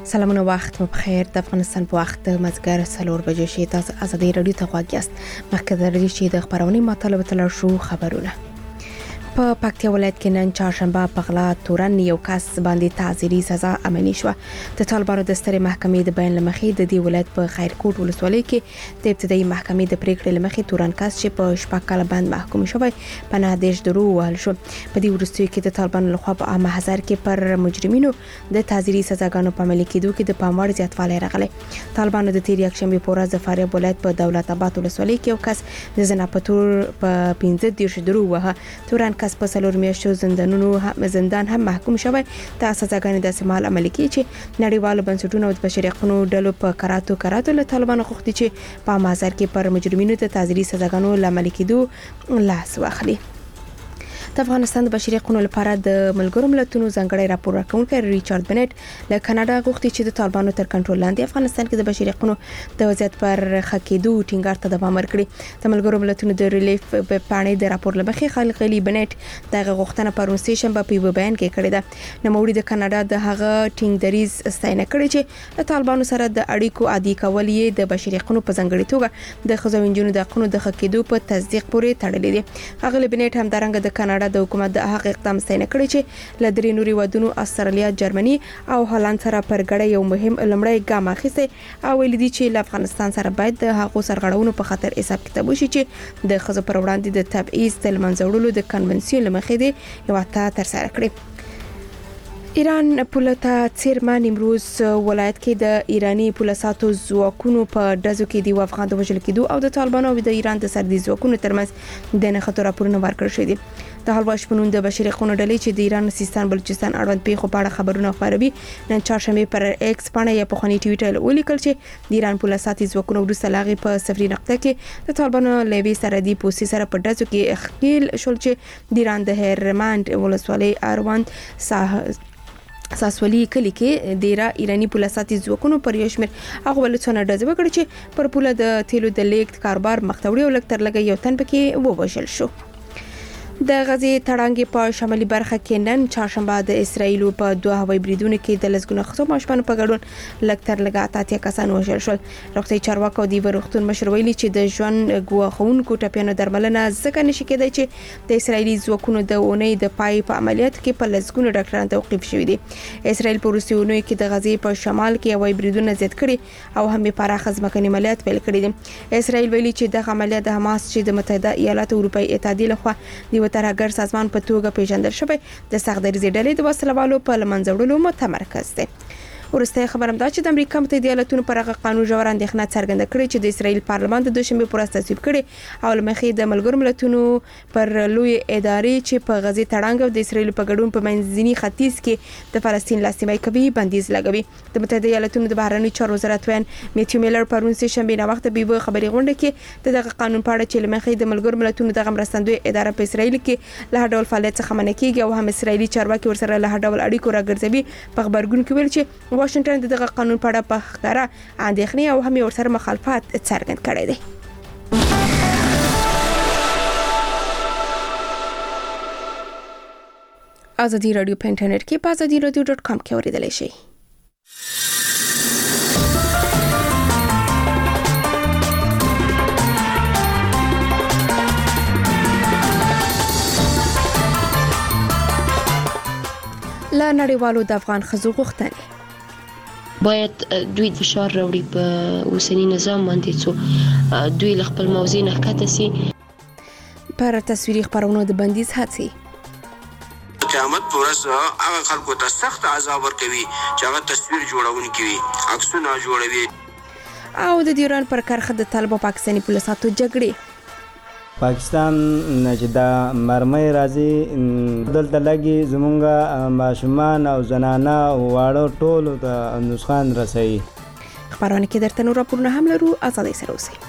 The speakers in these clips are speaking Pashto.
سلامونه، وخت مو بخیر. د افغانستان په وخت مازیګر 4 بجې شي. تاسو ازادي رادیو ته غواړئ یاست. مخکې درې چې د خبرونې مطالبه تل شو خبرونه. په پکتیا ولایت کې نن چهارشنبه په غلا تورن یو کس باندې تعزیري سزا عملي شوه. د طالبانو د سترې محکمې د بیان لمخې د دې ولایت په خیرکوټ ولسوالۍ کې د ابتدایي محکمې د پریکړې لمخې تورن کس چې په شپږ کاله باندې محکوم شوی په 9 درو وهل شو. په دې وروستیو کې د طالبانو لخوا په عامه هزار کې پر مجرمینو د تعزیري سزاګانو په عملي کېدو کې د پام وړ زیاتوالی راغلی. طالبانو د تیر یکشنبه په ورځ د فاریاب ولایت په دولت آباد ولسوالۍ کې یو کس د زنا په تور په 15 درو وهه. تورن کس په 4 میاشتو زندان هم محکوم شوی. دا سزاګانې د استعمال عملي کې چې نړیوالو بنسټونو او بشري حقوقو ډلو په کراتو له طالبانو غوښتي چې په مازار کې پر مجرمینو د تعزیري سزاګانو عملي کېدو لاس واخلي. د افغانستان د بشري حقوقو لپاره د ملګرو ملتونو ځانګړی راپور ورکونکي ریچارډ بنټ له کاناډا غوښتي چې د طالبانو تر کنټرول لاندې افغانستان کې د بشري حقوقو د وضعیت پر خکېدو ټینګار ته دوام ورکړي. د ملګرو ملتونو د ریلیف په پاڼې د راپور لمخې خالقلی بنټ دغه غوښتنه پرون سیشنبه په یو بیان کې کړې ده. نوموړي د کاناډا د هغه ټینګ دریز ستاینه کړې چې د طالبانو سره د اړیکو عادي کول یې د بشري حقوقو په ځانګړي توګه د ښځو او نجونو د حقوقو د خکېدو په تصدیق پورې تړلې دي. خالقلی بنټ هم درنګ د کاناډا د حکومت د هغه اقدام ستاینه کړی چې له درې نوري ودونو استرالیا، جرمني او هالند سره پر ګډه یو مهم لمړی ګام اخیسته او ویل دي چې له افغانستان سره باید د هغو سرغړونو په خاطر حساب کتاب وشي چې د ښځو پر وړاندې د تبعیض د منځه وړلو د کنونسیون لمخې دی یو تر سره کړی. ایران پولتا چیرمن امروز ولایت کې د ایرانی پولیساتو ځواکونو په ډزو کې دی افغان د وژل کېدو او د طالبانو او د ایران د سردي ځواکونو ترمنځ د نښتو راپورونه ورکړل شوي دي. د حلوا شپنون د بشري حقوقو ډلې چې د ایران سیستان بلوچستان اړوند پیښو په اړه خبرونه خپروي نن چهارشنبه پر ایکس باندې یا په خونی ټویټر ولیکل چې د ایران پولیساتي ځواکونو وروسته لاغي په سفري نقطه کې د طالبانو لوي سردي پوسټ سره په ډزو کې اخیل شول چې د ایران د هرمند ولسوالۍ اړوند ساسولي کلی کې ډیره ایرانی پولیساتي ځواکونو پر یو شمېر هغه ولڅونه ډزې وکړي چې پر پوله د تیلو د لیږد کاروبار مختوړي او لکتر لګي یو تن پکې ووژل شو. د غزې تړانګې په شمالي برخه کې نن چهارشنبه د اسرایل په 2 هوایي بریدونو کې د لسګونو خصو ماشومان په ګډون لکتر لګا اتیا کسان وژل شول. روغتي چارواکو د ورختون مشر ویلي چې د ژوند ګواښونکو ټپیانو درملنه ځکه نشي کېدای چې د اسرایلی ځواکونو د اونۍ د پای په عملیات کې په لسګونو ډاکټرانو توقيف شوی دي. اسرایل په روسي اونۍ کې د غزې په شمال کې هوایي بریدونه زیات کړي او هم پراخ ځمکني عملیات پیل کړي دي. اسرایل ویلي چې د عملیات د حماس چې د متحده ایالاتو اروپאי اتحادیه لخوا د ترهګر سازمان په توګه پیژندل شوی د سختدریزي ډلې د وسلوالو په لمنځه وړلو متمرکز دی. ورسته خبرم دا چې د امریکا متحده ایالاتونو پر هغه قانون ژور اندېښنه څرګنده کړې چې د اسرایل پارلمان د دوشنبه پر ورځ تصویب کړي او لمخې د ملګرو ملتونو پر لوی ادارې چې په غزې تړانګ او د اسرایل په ګډون په منځني ختیځ کې د فلسطین لاسنیوي کوي بندیز لګوي. د متحده ایالاتونو د بهرنی چارو وزارت وین میتیو میلر پرون سه شنبه نه وخت به خبري غونډه کې دغه قانون په اړه چې لمخې د ملګرو ملتونو د مرستندوی اداره په اسرایل کې له ډول فعالیت څخه منع کیږي او هم اسرایلی چارواکي ورسره له ډول اړیکو راګرځوي. په خبرګون کې ویل چې واشنگټن دغه قانون په اړه په ښکاره اندېښنې او هم ورسره مخالفت څرګند کړی دی. ازادي رادیو په انټرنیټ کې په azadiradio.com کې اوریدلای شئ. لا نړیوالو د افغان ښځو غوښتنې باید دوی فشار راوړي په اوسنی نظام باندې څو دوی له خپل موضوع نه ښکته سي. پر تصویري خبرونو د بندیز هڅې قیامت پرځ هغه خلکو ته سخت عذاب ورکوي چې هغه تصویر جوړونکي وي، عکسونه جوړوي. او د ایران پر کرخه د طالبانو پاکستاني پولیساتو جګړې پاکستان چې دا مرمۍ راځي دلته لګي زمونږه ماشومان او زنانه او واړه ټول ته نسخان رسي. خبرونه کې درته نور راپورونه هم لرو. ازادي سره اوسئ.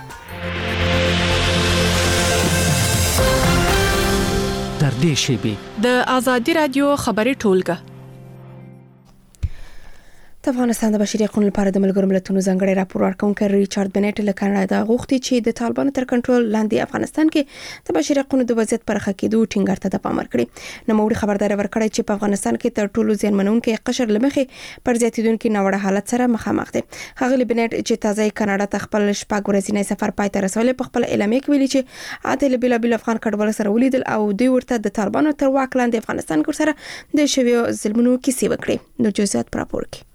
در دې شیبې د ازادي رادیو خبري ټولګه د افغانستان د بشري حقوقو لپاره د ملګرو ملتونو ځانګړي راپور ورکونکي ریچارډ بنټ له کاناډا غوښتي چې د طالبانو تر کنټرول لاندې افغانستان کې د بشري حقوقو د وضعیت پر ښه کېدو ټینګار ته پام وکړي. نو موږ خبرداري ورکړې چې په افغانستان کې تر ټولو زیانمنونکي قشر لمخې پر زیاتیدونکو ناوړه حالت سره مخامخ دي. ښاغلي بنټ چې تازه کاناډا ته خپل شپږ ورځنی سفر پای ته رسولې په خپل اعلامیه کې ویلي چې اته بېلابېل افغان کډوالو سره ولیدل او دوی ورته د طالبانو تر واک لاندې افغانستان کې سره د شویو ظلمونو کیسې وکړي. نو جزئیات پر راپور کې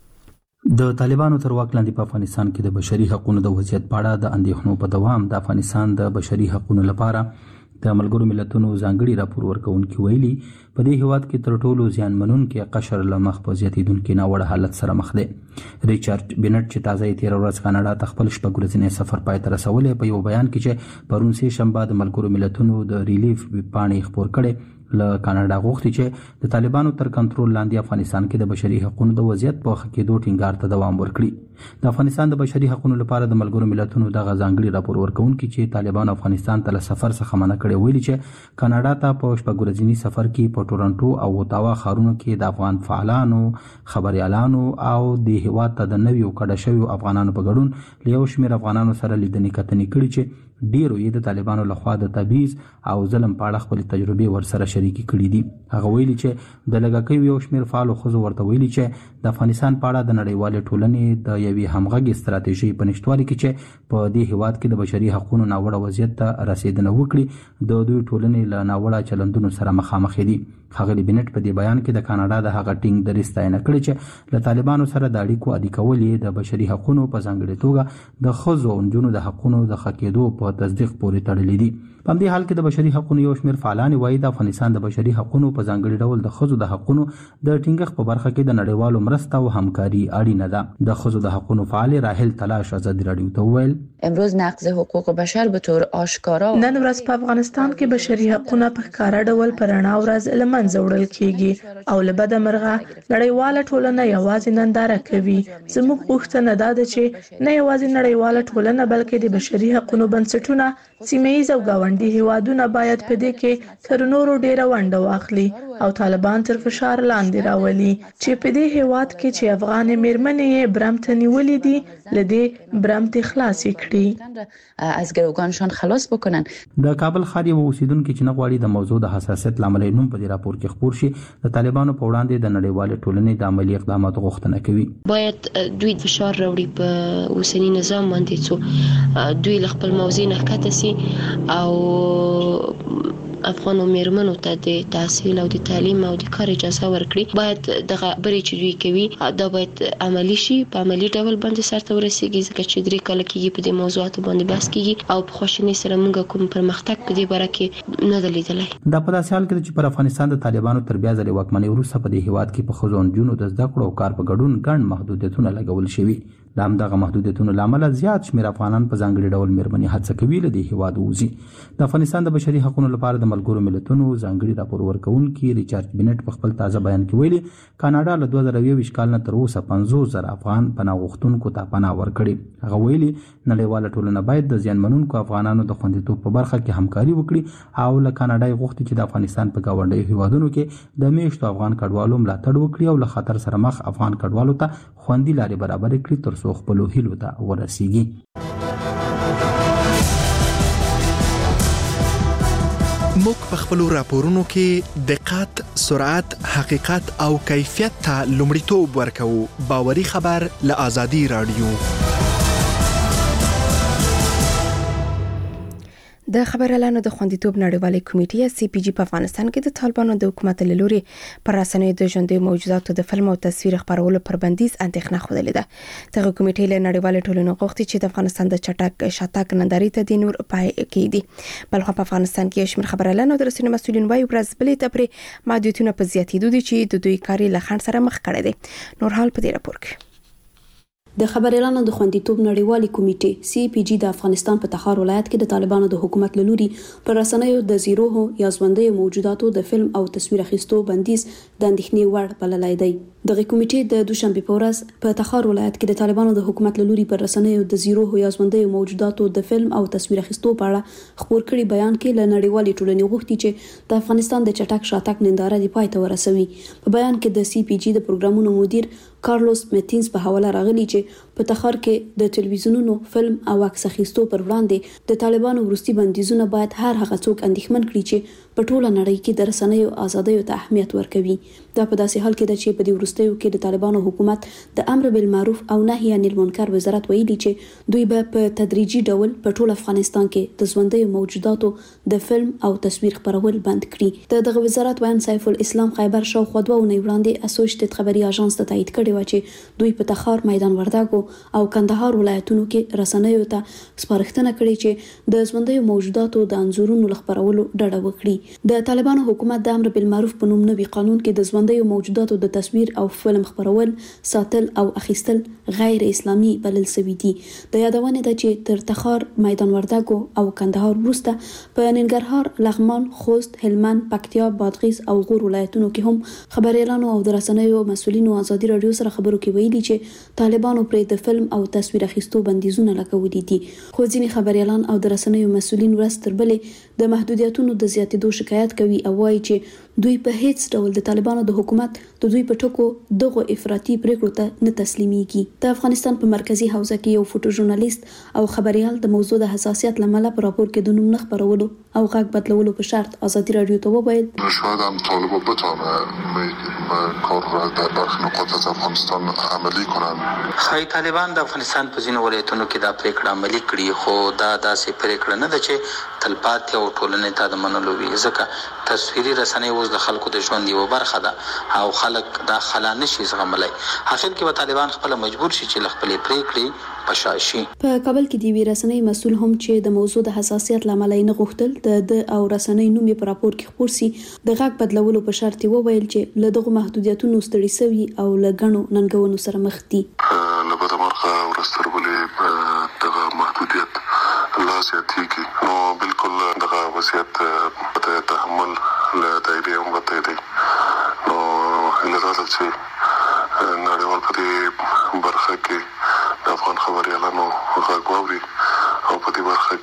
د طالبانو تر واک لاندې په افغانستان کې د بشري حقوقو د وضعیت په اړه د اندېښنو په دوام د افغانستان د بشري حقوقو لپاره د ملګرو ملتونو ځانګړي راپور ورکونکي ویلي په دې هیواد کې تر ټولو زیانمنونکي قشر له مخ په زیاتیدونکو ناوړه حالت سره مخ دي. ریچارډ بنټ چې تازه 13 ورځ کاناډا ته خپل شپږ ورځنی سفر پای ته رسولې په یو بیان کې چې پرون سه شنبه د ملګرو ملتونو د ریلیف پاڼې خبر کړي له کاناډا غوښتي چې د طالبانو تر کنټرول لاندې افغانستان کې د بشري حقوقو د وضعیت په ښه کېدو ټینګار ته دوام ورکړي. د افغانستان د بشري حقوقو لپاره د ملګرو ملتونو د ځانګړي راپور ورکونکي چې طالبانو افغانستان ته له سفر څخه منع کړي ویلي چې کاناډا ته په شپږ ورځني سفر کې په ټورنټو او اوتاوا ښارونو کې د افغان فعالانو، خبريالانو او د هیواد ته د نویو کډه شویو افغانانو په ګډون له یو شمېر افغانانو سره لیدنې کتنې کړي چې ډیرو یې د طالبانو لخوا د تبعیض او ظلم په اړه خپل تجربې ورسره شریکې کړي دي. هغه ویلي چې د لږکیو یو شمېر فعالو ښځو ورته ویلي چې د افغانستان په اړه د نړیوالې ټولنې د یوې همغږې ستراتیژۍ په نشتوالي کې چې په دې هیواد کې د بشري حقوقو ناوړه وضعیت ته رسیدنه وکړي د دوی ټولنې له ناوړه چلندونو سره مخامخ دي. ښاغلي بنټ په دې بیان کې د کاناډا د هغه ټینګ دریځ ستاینه کړې چې له طالبانو سره د اړیکو عادي کول یې د بشري حقوقو په ځانګړې توګه د ښځو او نجونو د حقوقو د ښه کېدو په تصدیق پورې تړلې دي. په دې حال کې د بشري حقوقو یو شمېر فعالان وایي د افغانستان د بشري حقوقو په ځانګړي ډول د ښځو د حقوقو د ټینګښت په برخه کې د نړیوالو مرسته او همکاري اړینه ده. د ښځو د حقوقو فعال راهل تلاش آزادي رادیو ته وویل امروز نقض حقوق بشر به طور آشکارا نن ورځ په افغانستان کې بشري حقوقونه په ښکاره ډول پر رڼا ورځ له منځه وړل کیږي او له بده مرغه نړیواله ټولنه یوازې ننداره کوي. زموږ غوښتنه ده چې نه یوازې نړیواله ټولنه بلکې د بشري حقوقو بنسټونه سیمه‌ییز او ګاونډي هیوادونه باید په دې کې تر نورو ډیره ونډه واخلي او طالبان تر فشار لاندې راولي چې په دې هیواد کې چې افغان میرمنې برمته نیولې دي لدې برمته خلاص کړي از گروگانشان خلاص بکنن. د کابل ښار یو اوسیدونکو چې نغواړي د موضوع د حساسیت لامل نوم په دې راپور کې خبر شي د طالبانو په وړاندې د نړیوال ټولنې د عملی اقداماتو غوښتنه کوي. باید دوی فشار راوړي په اوسنی نظام باندې څو دوی خپل موضوع نه کته سي او افغان میرمنو ته د تحصیل او د تعلیم او د کار اجازه ورکړي. باید دغه برې چې دوی کوي دا باید عملی شي، په عملی ډول باندې سرته ورسیږي ځکه چې درې کال کېږي په دې موضوعاتو باندې بحث کیږي او په خوشنۍ سره موږ کوم پرمختګ په دې باره کې نه دی لیدلی. دا په داسې حال کې چې پر افغانستان د طالبانو تر بیا ځلې واکمنۍ وروسته په دې هیواد کې په ښځو او نجونو د زده کړو او کار په ګډون ګڼ محدودیتونه لګول شوي. د همدغه محدودیتونو له امله زیات شمېر افغانان په ځانګړي ډول میرمنې هڅه کوي له دې هیواد ووځي. د افغانستان د بشري حقوقو لپاره د ملګرو ملتونو ځانګړي راپور ورکونکي ریچارډ بنټ په خپل تازه بیان کې ویلي کاناډا له 2020 کال نه تر اوسه 50,000 افغان پناه غوښتونکو ته پناه ورکړي. هغه ویلي نړیواله ټولنه باید د زیانمنونکو افغانانو د خوندیتوب په برخه کې همکاري وکړي او له کاناډا غوښتي چې د افغانستان په ګاونډي هیوادونو کې د میشتو افغان کډوالو ملاتړ وکړي او له خطر سره مخ افغان کډوالو ته خوندي لارې برابر کړي تر څو خپل هیلو ته ورسیږي. موږ په خپل راپورونو کې دقت، سرعت، حقیقت او کیفیت ته لومړیتوب ورکوو. باوري خبر له آزادي رادیو. د خبريالانو د خوندیتوب نړیوالې کمیټې سی پی جی په افغانستان کې د طالبانو د حکومت له لوري پر رسنیو د ژوندۍ موجوداتو د فلم او تصویر خپرولو پر بندیز اندېښنه خوده ده. دغه کمیټې له نړیوالې ټولنې غوښتي چې د افغانستان د چټک شاتګ ننداري ته د نور پای کېدي. بلخو په افغانستان کې شمیر خبريالانو د رسنیو مسؤلین وايي ورځ بلې ته پر محدودیتونه په زیاتېدو دي چې د دوی کاري لخند سره مخ کړي دي. نور حال په دې راپور کې د خبريالانو د خوندیتوب نړیوالې کمیټې سی پی جی د افغانستان په تخار ولایت کې د طالبانو د حکومت له لوري پر رسنیو د زیروه یا ژوندۍ موجوداتو د فلم او تصویر اخیستو بندیز د اندېښنې وړ بللی دی. دغه کمیټې د دوشنبه په ورځ په تخار ولایت کې د طالبانو د حکومت له لوري پر رسنیو د زیروه یا ژوندۍ موجوداتو د فلم او تصویر اخیستو په اړه خبر کړي بیان کې له نړیوالې ټولنې غوښتي چې د افغانستان د چټک شاتګ ننداره دی پای ته ورسوي. په بیان کې د سی پی جی د پروګرامونو مدیر کارلوس میتینز په حواله راغلی چې په تخار کې د ټلویزیونونو فلم او عکس اخیستو پر وړاندې د طالبانو وروستي بندیزونه باید هر هغه څوک اندېښمن کړي چې په ټوله نړۍ کې د رسنیو ازادۍ ته اهمیت ورکوي. دا په داسې حال کې ده چې په دې وروستیو کې د طالبانو حکومت د امر بالمعروف او نهي عن المنکر وزارت ویلي چې دوی به په تدریجي ډول په ټول افغانستان کې د ژوندیو موجوداتو د فلم او تصویر خپرول بند کړي. دغه وزارت وایي سیف الاسلام خیبر شاوخوا 2 اونۍ وړاندې اسوسییټډ خبري اژانس ته تایید کړی و چې دوی په تخار، میدان وردګو او کندهار ولایتونو کې رسنیو ته سپارښتنه کړې چې د ژوندیو موجوداتو د انځورونو خپرولو ډډه وکړي. د طالبانو حکومت د امر بالمعروف په نوم نوي قانون کې د ژوندیو موجوداتو د تصویر او فلم خپرول، ساتل او اخیستل غیر اسلامي بلل شوی دي. د یادونه ده چې تر تخار، میدان وردګو او کندهار وروسته په ننګرهار، لغمان، خوست، هلمند، پکتیا، بادغیس او غور ولایتونو کې هم خبريالانو او د رسنیو مسؤلینو ازادي رادیو سره خبرو کې ویلي چې طالبانو پر د فلم او تصویر اخیستو بندیزونه لګولي دي. خو ځینې خبريالان او د رسنیو مسؤلین ورځ تر بلې د محدودیتونو د زیاتېدو شکایت کوي او وایي چې دوی په هیڅ ډول د طالبانو د حکومت د دوی په ټکو دغه افراطي پریکړو ته نه تسلیميږي. د افغانستان په مرکزی حوزه کې یو فوټو ژورنالیست او خبريال د موضوع د حساسیت لامل په راپور کې د نوم نه خبرولو او غږ بدلولو په شرط ازادي رادیو ته وویل شاید هم طالبا بتونه کار را در برخی نقاط از افغانستان عملی کنند. خی طالبان د افغانستان په ځینو ولایتونو کې دا پریکړه عملي کړي، خو دا داسې پریکړه نه ده چې تلپاتې او ټولنې ته د منلو وي، ځکه تصویري رسنۍ اوس د خلکو د ژوند یوه برخه ده او خلک دا خلا نشي زغملی. اخر کې به طالبان خپل مجبور شي چې خپلې پریکړې پشاشي. په کابل کې د وی رسنۍ مسول هم چې د موضوع د حساسیت لامل نه غوښتل د او رسنۍ نوم په راپور کې خبر سي د غږ بدلولو په شرط وویل چې له دغه محدودیتونو ستړي سوي او لګڼو ننګونو سره مخ دي. لبد مرخه ورسترولې دغه محدودیت لا زیاتېږي نو بالکل دغه وضعیت د تحمل له دایرې هم وته دی نو لږه چې نړیوال په دې برخه کې د افغان خبريالانو غږ واوري او په دې برخه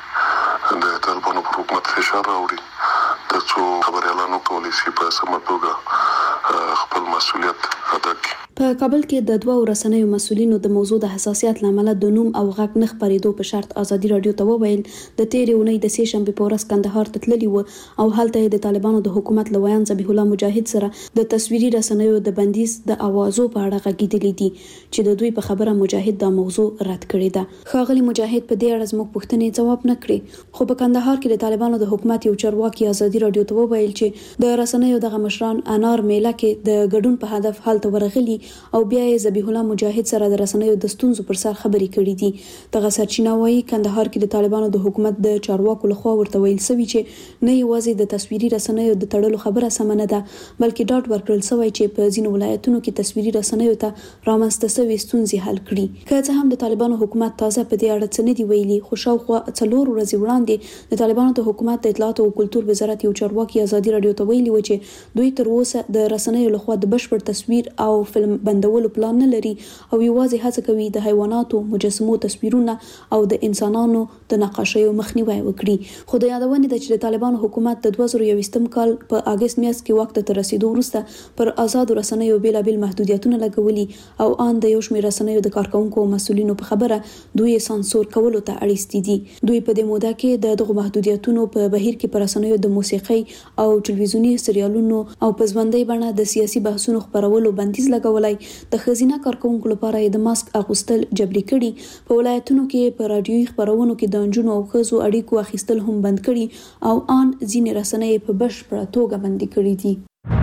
کې د طالبانو پر حکومت فشار راوړي ترڅو خبريالانو کولی شي په سمه توګه خپل مسؤلیت ادا کړي. په کابل کې د 2 رسنیو مسؤلینو د موضوع د حساسیت لامل د نوم او غږ نه خبرېدو په شرط ازادي رادیو ته وویل د تیرې اونۍ د سې شنبې په ورځ کندهار ته تللي و او هلته د طالبانو د حکومت لویان ذبیح الله مجاهد سره د تصویري رسنیو د بندیز د اوازو په اړه غږیدلې دي چې د دوی په خبره مجاهد د موضوع رد کړې ده. ښاغلي مجاهد په دې اړه زموږ پوښتنې جواب نه کړې، خو په کندهار کې د طالبانو د حکومت یو چارواکي ازادي رادیو ته وویل چې د رسنیو دغه مشران انار میله کې د ګډون په هدف هلته ورغلي او بیا یې ذبیح الله مجاهد سره د رسنیو د ستونزو پر سر خبرې کړې دي. دغه سرچینه وایي کندهار کې د طالبانو د حکومت د چارواکو لخوا ورته ویل شوی چې نه یوازې د تصویري رسنیو د تړلو خبره سم نه ده بلکې ډاډ ورکړل شوی چې په ځینو ولایتونو کې تصویري رسنیو ته رامنځته شوی ستونزې حل کړي. که څه هم د طالبانو حکومت تازه په دې اړه څه نه دی ویلي، خو شاوخوا 4 ورځې وړاندې د طالبانو د حکومت د اطلاعات او کلتور وزارت یو چارواکي ازادي رادیو ته ویلي و چې دوی تر اوسه د رسنیو لخوا د بشپړ تصویر او فلم بندولو پلان نه لري او یوازې هڅه کوي د حیواناتو مجسمو تصویرونه او د انسانانو د نقاشیو مخنیوي وکړي. خو د یادونه ده چې د طالبانو حکومت د 2021 کال په اگست میاشت کې وخت ته رسیدو وروسته پر آزاد رسنیو بیلابل محدودیتونه لګولي او ان د یو شمېر رسنیو د کارکونکو او مسؤلینو په خبره دوی سانسور کولو ته اړیستي دي. دوی په دې موده کې دغه محدودیتونو په بهیر کې پر رسنیو د موسیقي او ټلویزیونی سریالونو او په ژوندۍ بڼه د سیاسي بحثونو خبرولو بندیز لګولای، د خزینه کارکونکو لپاره د ماسک اغوستل جبري کړي، په ولایتونو کې په رادیوي خبرونو کې د انجونو او ښځو اړیکو اخیستل هم بند کړي او ان ځینې رسنۍ په بشپړه توګه بندي کړي دي.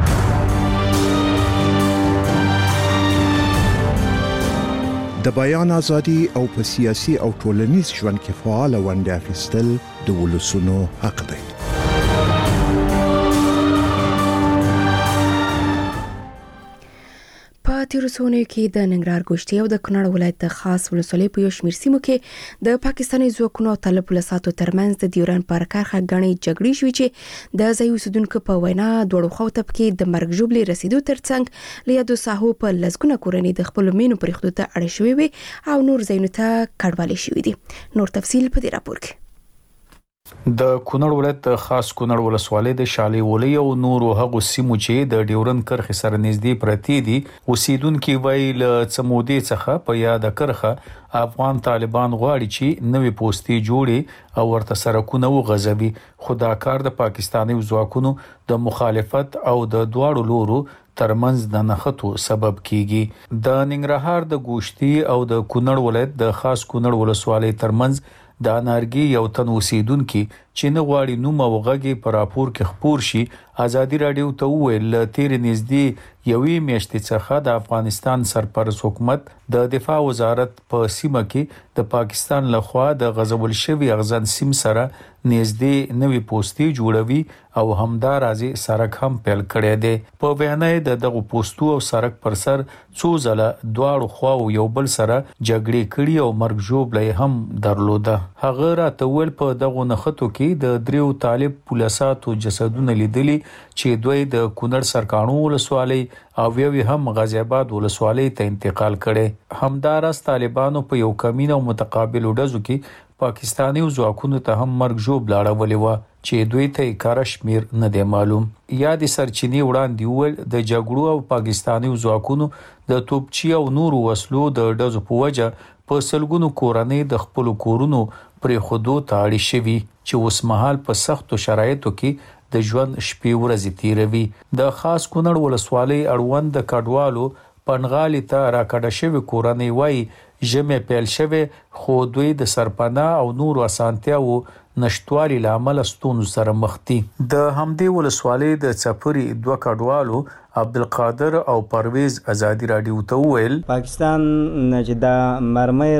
د بیان ازادي او په سیاسي او ټولنیز ژوند کې فعال ونډه اخیستل د ولسونو حق دی. په تیرو څو کې د ننګرهار ګوشتي او د کونړ ولایت د خاص ولسوالۍ په یو شمېر سیمو کې د پاکستاني ځواکونو او طالب پولیسو ترمنځ د ډیورن پر کرښه غنۍ جګړې شوې چې د ځای اوسیدونکو په وینا دوړو خو ته کې د مرګ ژوبلې رسیدو ترڅنګ لیادو ساحو په لزګونه کورنۍ د خپل مینو پرېښودو ته اړ شوې وي او نور ځایونو ته کډوالې شوې دي. نور تفصیل په دې راپور کې. د کونړ ولایت خاص کونړ ولسوالۍ د شالي ولي او نور هغه سیمو چې د ډیورن کرخ سره نږدې پرتی دي اوسیدونکو ویل څمودي څخه په یاد کرخه افغان طالبان غواړي چې نوې پوسټي جوړي او ورته سرکونه وغځوي خدا کار د پاکستاني ځواکونو د مخالفت او د دواړو لورو ترمنځ د نښتو سبب کیږي د ننګرهار د ګوشتي او د کونړ ولایت د خاص کونړ ولسوالۍ ترمنځ د انارګي یو تن اوسیدونکو چې نه غواړي نوم او غږی پر راپور کې خبر شي ازادي رادیو ته ویل تیر نږدې یوې میاشتې څخه د افغانستان سرپرست حکومت د دفاع وزارت په سیمه کې د پاکستان لخوا د غزول شوی اغزن سیم سره نږدې نوې پوسټي جوړوي او همدارازي سرک هم پیل کړی دی په بیانې د دغه پوسټو او سرک پر سر څو ځله دواړو خواو یو بل سره جګړې کړي او مرګ ژوبلې هم درلوده هغه راته ول په دغه نخښتو کې د دریو طالب پولیساتو جسدونه لیدلي چې دوی د کونړ سرکانو ولسوالۍ او یو هم غازی آباد ولسوالۍ ته انتقال کړي همدارس طالبانو په یو کمین او متقابل ډزو کې پاکستاني ځواکونو ته هم مرګ ژوب لاړولې و چې دوی ته کار شمیر نه دی معلوم یا د سرچینی وړاندې ول د جګړو او پاکستاني ځواکونو د توپچی او نور وسلو د ډزو په وجه په سلګونو کورنۍ د خپل کورونو پرې خودو تاړي شوی چې اوس مهال په سختو شرایطو کې د ژوند شپې ورځې تیروي د خاص کونړ ولسوالۍ اړوند د کډوالو پنغالي ته راکړه شوی کورنۍ وای جمع پیل شوی خو دوی د سرپناه او نور اسانتیاو نشټوالي لامل ستونزو سره مخ دي د همدې ولسوالۍ د چپري دوه کډوالو عبدالقادر او پرویز ازادي رادیو ته ویل پاکستان چې د مرمۍ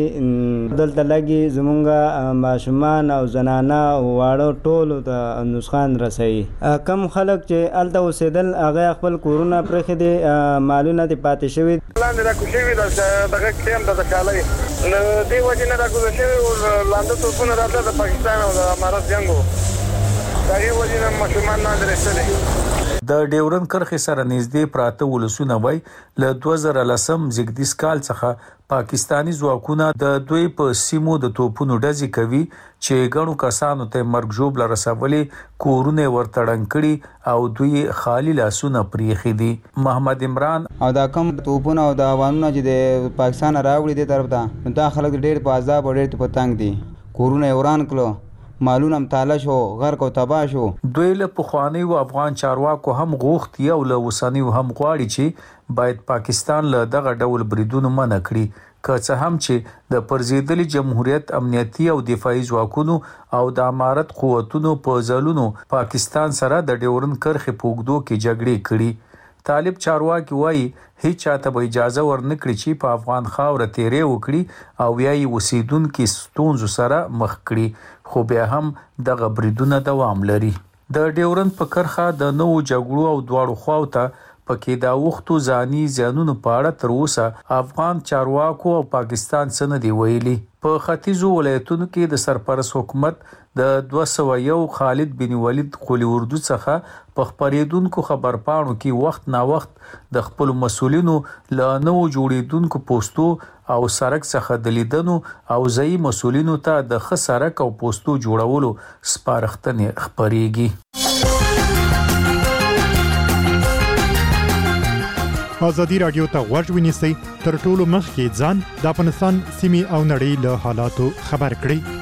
راځي دلته لګي زمونږه ماشومان او زنانه او واړو ټول د نسخان رسي کم خلک چې الته اوسېدل هغه خپل کورونه پرخې دي مالونه دي پاتې شوی لاندې را کوشي دغه کېم د شالۍ دی وجه نه را کوشي لاندې توپونه راځي د پاکستان او د امارات جنگو دغه وجه نه ماشومان نه درېستلي د ډیورن کرخ سره نږدې پراته ولسونه وای ل 2010 زګدیس کال څخه پاکستانی ځواکونه د دوی په سیمو د توپونو ډزې کوي چې ګڼو کسانو ته مرګ ژوب لرسولې کورونه ورتړن کړي او دوی خالی لاسونه پریخي دي محمد عمران او دا کم توپونه او دا وانونه چې د پاکستان راوړي دي طرف ته دا خلک ډېر په عذاب او ډېر په تنگ دي کورونه وران کړو مالونه متاله شو غرق او تباہ شو دوی له پخوانی او افغان چارواکو هم غوښتي او له وسنی هم غواړي چې باید پاکستان له دغه ډول بریدونو منع کړي که څه هم چې د پرزیدلي جمهوریت امنیتي او دفاعي ځواکونو او د امارت قوتونو په ځلونو پاکستان سره د ډیورن کرخې پوګدو کې جګړې کړي طالب چارواکي وایي هیڅ چاته به اجازه ورنکړي چې په افغان خاور تیرې وکړي او یای وسیدونکو ستونزو سره مخ کړي خو بیا هم دغه بریدونه دوام لري د ډیورن په کرخه د نوو جګړو او دواړو خواو ته پکې دا وختو ځاني ځانونو پاړه تر اوسه افغان چارواکو او پاکستان سره دی ویلي په ختیځو ولایتونو کې د سرپرست حکومت د 201 خالد بن ولید قلی اردو څخه په خبرېدونکو خبرپاڼو کې وخت نا وخت د خپل مسولینو له نو جوړیدونکو پوسټو او سرک څخه د لیدنو او ځای مسولینو ته د ښه سرک او پوسټو جوړولو سپارښتنې خبرېږي ازادي رادیو ته غوږ ونیسئ تر ټولو مخکې ځان د افغانستان سیمې او نړۍ له حالاتو خبر کړئ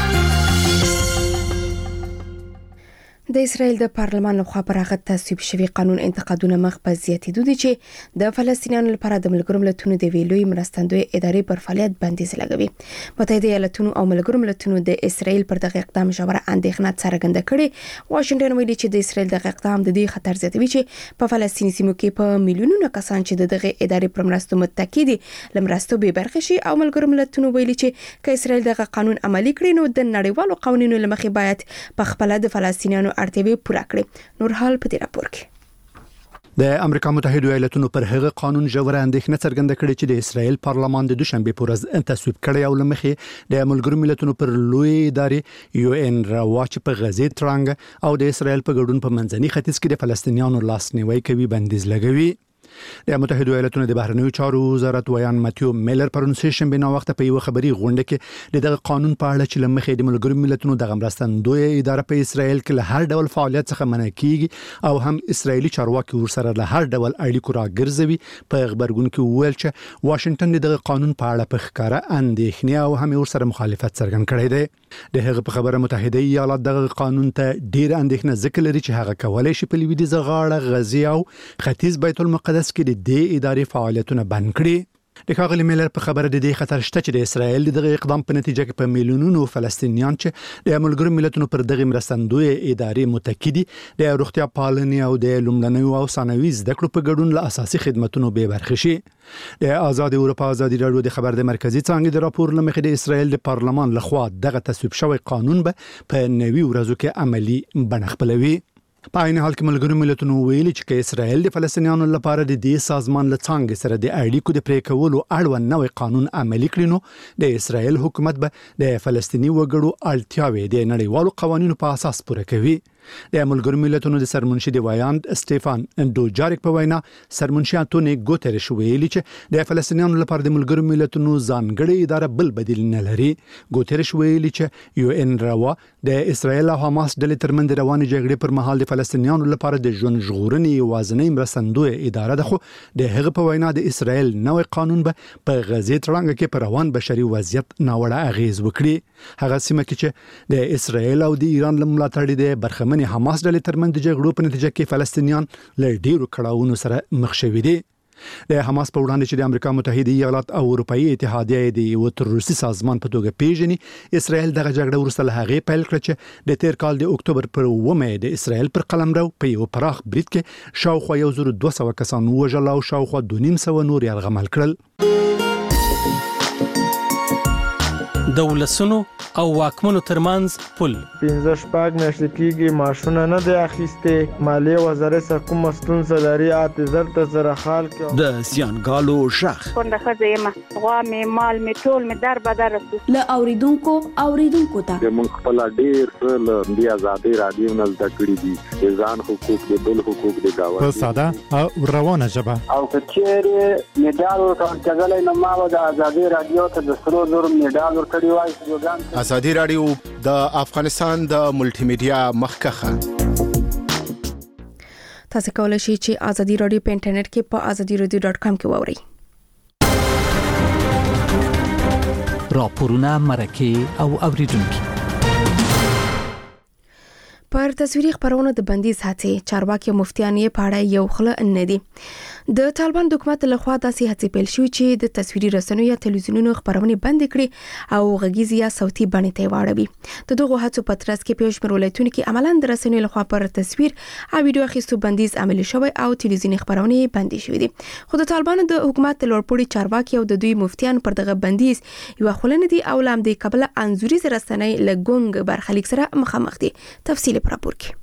د اسرائیل د پارلمان لخوا پر هغه تصویب شوی قانون انتقادونه مخ په زیاتېدو دي چې د فلسطینیانو لپاره د ملګرو ملتونو د ویلوي مرستندوی ادارې پر فعالیت بندیز لګوي متحده ایالاتونو او ملګرو ملتونو د اسرائیل پر دغه اقدام ژوره اندېښنه څرګنده کړې واشنگټن ویلي چې د اسرائیل دغه اقدام د دې خطر زیاتوي چې په فلسطیني سیمو کې په میلیونونو کسان چې دغه ادارې پر مرستو متکی دي لمرستو به برخه شي او ملګرو ملتونو ویلي چې که اسرائیل دغه قانون عملي کړي نو د نړیوالو قوانینو لمخې باید په خپل د فلسطینیانو اړتیاوې پوره کړي نور حال په دې راپور کې د امریکا متحده ایالاتونو پر هغه قانون ژوره اندېښنه څرګنده کړې چې د اسرائیل پارلمان د دوشنبه پر ورځ تصویب کړی او لمخې د ملګرو ملتونو پر لوی ادارې یو ان راواچ په غزه ترنګ او د اسرائیل په ګډون په منځني ختیځ کې د فلسطینیانو لاسنیوي کوي بندیز لګوي د متحده ایالاتونو د بهرنیو چارو وزارت ویان ماتیو میلر پرون سیشن بنا وخت په یو خبري غونډه کې دغه قانون په اړه چې لمخې د ملګرو ملتونو د مرستندوی اداره په اسرائیل کې له هر ډول فعالیت څخه منع کیږي او هم اسرائیلي چارواکي ورسره له هر ډول اړیکو راګرځوي. په خبرګون کې ویل چې واشنگټن دغه قانون په اړه په ښکاره اندېښنه او هم ورسره مخالفت څرګند کړی دی. د هغه په خبره متحده ایالات دغه قانون ته ډیر اندېښنه ذکر لري چې هغه کولای شي په لویدیځه غاړه غزې او ختیځ بیت المقدس کې د دې ادارې فعالیتونه بند کړي. د ښاغلي میلر په خبره د دې خطر شته چې د اسرائیل دغه اقدام په نتیجه کې په میلیونونو فلسطینیان چې د ملګرو ملتونو پر دغه مرستندوی ادارې متکی دي د روغتیا پالنې او د لومړنیو او ثانوي زده کړو په ګډون له اساسي خدماتو به برخه شي. د آزاد اروپا ازادي راډیو د خبر د مرکزی څانګې د راپور لمخې د اسرائیل د پارلمان لخوا دغه تصویب شوی قانون به په 90 ورځو کې عملی بڼه خپلوي. په عین حال کې ملګرو ملتونو ویلي چې اسرائیل د فلسطینیانو لپاره د دې سازمان له څنګه سره د اړیکو د پرې کولو اړوند نوې قانون عملي کړي نو د اسرائیل حکومت به د فلسطینی وګړو اړتیاوې د نړیوالو قوانینو په اساس پوره کوي. د ملګرو ملتونو د سرمنشي د ویاند سټيفان دوجاریک په وینا سرمنشي انټونی ګوتریش ویلي چې د فلسطینیانو لپاره د ملګرو ملتونو ځانګړي اداره بل بدیل نه لري. ګوتریش ویلي چې یو ان روا د اسرائیل او حماس ډلې ترمنځ روانې جګړې پر مهال د فلسطینیانو لپاره د ژوند ژغورنې وازنې مرستندوی اداره ده. خو د هغه په وینا د اسرائیل نوې قانون به په غزې تړانګه کې پر روان بشري وضعیت ناوړه اغیز وکړي. هغه سیمه کې چې د اسرائیل او د ایران ملاتړ دي برخمن حماس ډلې ترمنځ د جګړو په نتیجه کې فلسطینیان له ډیرو کړاوونو سره مخ شوي دي. د حماس په وړاندې چې د امریکا متحده ایالات او اروپאי اتحادیه د یو تروریستي سازمان په توګه پیژني، اسرائیل دغه جګړه وروسته له هغې پیل کړه چې د تیر کال د اکتوبر پر 9 د اسرائیل پر قلمرو په یو پراخ برید کې شاوخوا 1200 کسان وژل او شاوخوا 250 نور یرغمل کړل. د ولسونو او واکمنو ترمنځ پل 15 میاشتې کېږي ماشونه نه دی اخیستې، مالیې وزارت سره کومه ستونزه لري، اعتذار ته زره حال کې د زیانګالو شخ پنده ښځه یم، غوا مې مال مې ټول مې در بدر له اوریدونکو ته موږ خپل ډېر څه له دې ازادي رادیو نه زده کړي دي، د ځان حقوق د بل حقوق د گاونډي په ساده او روانه ژبه. او کچېرې میډال ورکړل نو ما د ازادي رادیو ته د سرو زر میډال ورکړی وای. ازادي رادیو د افغانستان د ملټي میډیا مخکخه. تاسو کولای شئ چې ازادي رادیو په انټرنیټ کې په azadiradio.com کې واورئ. راپورونه، مرکه او اوریدونکو پر تصویري خبرونو د بندیز هڅې چارواکي مفتیان یې پاړه یو خله نه دي. د طالبان حکومت له خوا داسې هڅې پیل شوې چې د تصویري رسنیو یا تلویزیونونو خبرونه بند کړي او غږیزي یا صوتي بڼه ته واړوي. د دغه هڅو په ترڅ کې په شمېر ولایتونو کې عملاً د رسنیو له خوا پر تصویر او ویډیو اخیستو بندیز عملي شوی او تلویزیوني خبرونه بندي شوې دي. خو د طالبان د حکومت لوړپوړي چارواکي او د دوی مفتیان پر دغه بندیز یو خله نه دي او لام د قبل انزوري رسنۍ لګونګ برخلیک سره مخامخ دي. تفصیل راپور کې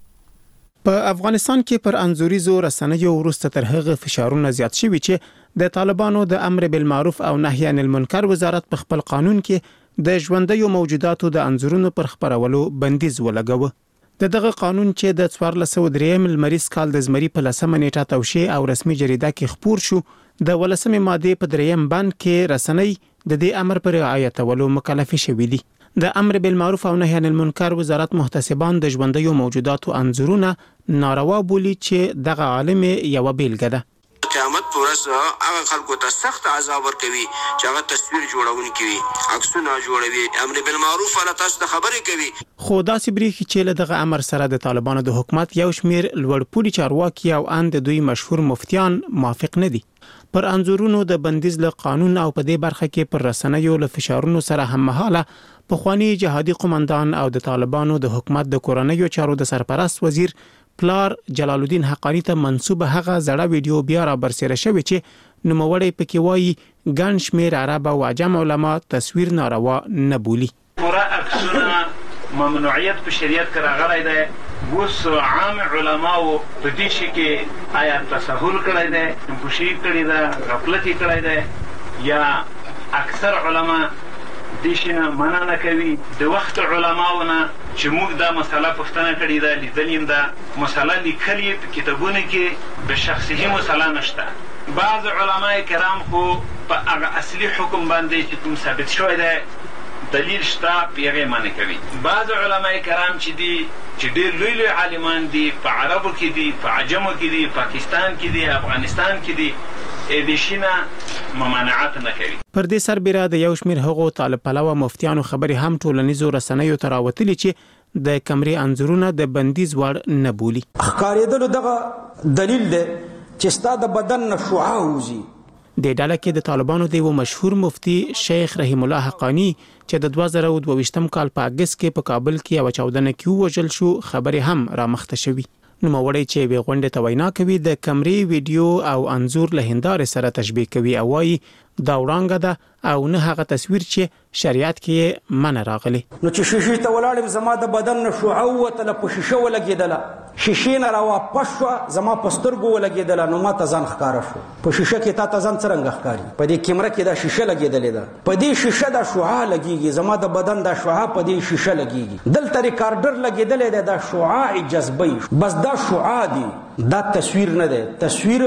په افغانستان کې پر انزوریزو رسنیو وروسته تر هغه فشارونه زیات شوي چې د طالبانو د امر بالمعروف او نهي عن المنکر وزارت په خپل قانون کې د ژوندیو موجوداتو د انزورونو پر خبرولو بندیز ولګاوه. دغه قانون چې د 1403 لمریز کال د زمري په 10 نیټه توشیح او رسمي جریده کې خپور شو، د 18 ماده په 3 بند کې رسنۍ د دې امر پر رعایتولو مکلف شوي دي. د امر بالمعروف او نهي عن المنکر وزارت محتسبان د ژوندیو موجوداتو انزورونه ناروا بولی چې دغه عالم یو بیلګه ده. قیامت پورس هغه خلکو ته سخت عذاب ورکوي چې هغه تصویر جوړونکي وي، عکسونه جوړوي، امر بالمعروف ولا تاسو ته خبرې کوي. خو داسې بریښي چې له دغه امر سره د طالبانو د حکومت یو شمیر لوړپوړي چارواکي او ان د دوی مشهور مفتیان موافق نه دي. پر انزورونو د بندیز له قانون او په دې برخه کې پر رسنیو له فشارونو سره هم مهاله پخوانی جهادي قومندان او د طالبانو د حکومت د کورنیو چارو د سرپرست وزیر پلار جلال الدین حقانی ته منسوبه هغه زړه ویډیو بیا را برسېره شوی چې نوموړی پکې وایي ګڼ شمېر عرب او عجم علما تصویر ناروا نه بولي. پوره عکسونه ممنوعیت په شریعت کې راغلی دی. اوس عام علماو په دې شي کې آیا تساهل کړی دی، نفوشي کړی ده، غفلت کړی دی، یا اکثر علما دې شي نه منع نه کوي. د وخت علماو نه چې موږ دا مسله پوښتنه کړې ده، لیدلې ده مسله لیکلې په کتابونو کې، به شخصي مسله نشته. بعض علماء کرام خو په هغه اصلي حکم باندې چې کوم ثابت شوی دی دلیل شته په هغه معنی کوي. بعض علماء کرام چې دي چې ډېر لوی لوی عالمان دي په عربو کې دي په عجمو کې دي پاکستان کې دي افغانستان کې دي د شینه ممانعت نه کوي. پر دې سربېره د یو شمېر هغو طالب پلوه مفتیانو خبرې هم ټولنیزو رسنیو ته راوتلي چې د کمرې انځورونه د بندیز وړ نه بولي. ښکارېدلو دغه دلیل دی چې ستا د بدن نه شعاع وځي. د ډله کې د طالبانو د یو مشهور مفتی شیخ رحیم الله حقانی چې د 2022 کال په اگست کې په کابل کې یو چاودنه کې وژل شو خبرې هم را مخته شوې. نوموړی چې به غونډه ته وینا کوي د کمرې ویډیو او انځور له هندارې سره تشبیه کوي او وايي دا وړاندې ده او نه هغه تصویر چې شریعت کې منع راغلی. نو چې شیشې ته ولاړم زما د بدن نه شعاع وتله په شیشه ولګېدله شیشې نه راواپس شوه زما په سترګو ولګېدله نو ما ته ځان ښکاره شو. په شیشه کې تا ته ځان څرنګه ښکاري؟ په دې کیمره کې دا شیشه لګېدلې ده په دې شیشه دا شعاع لګېږي زما د بدن دا شعاع په دې شیشه لګېږي. دلته ریکارډر لګېدلی دی دا شعاع جذبوي بس دا شعاع دی دا تصویر نه دی. تصویر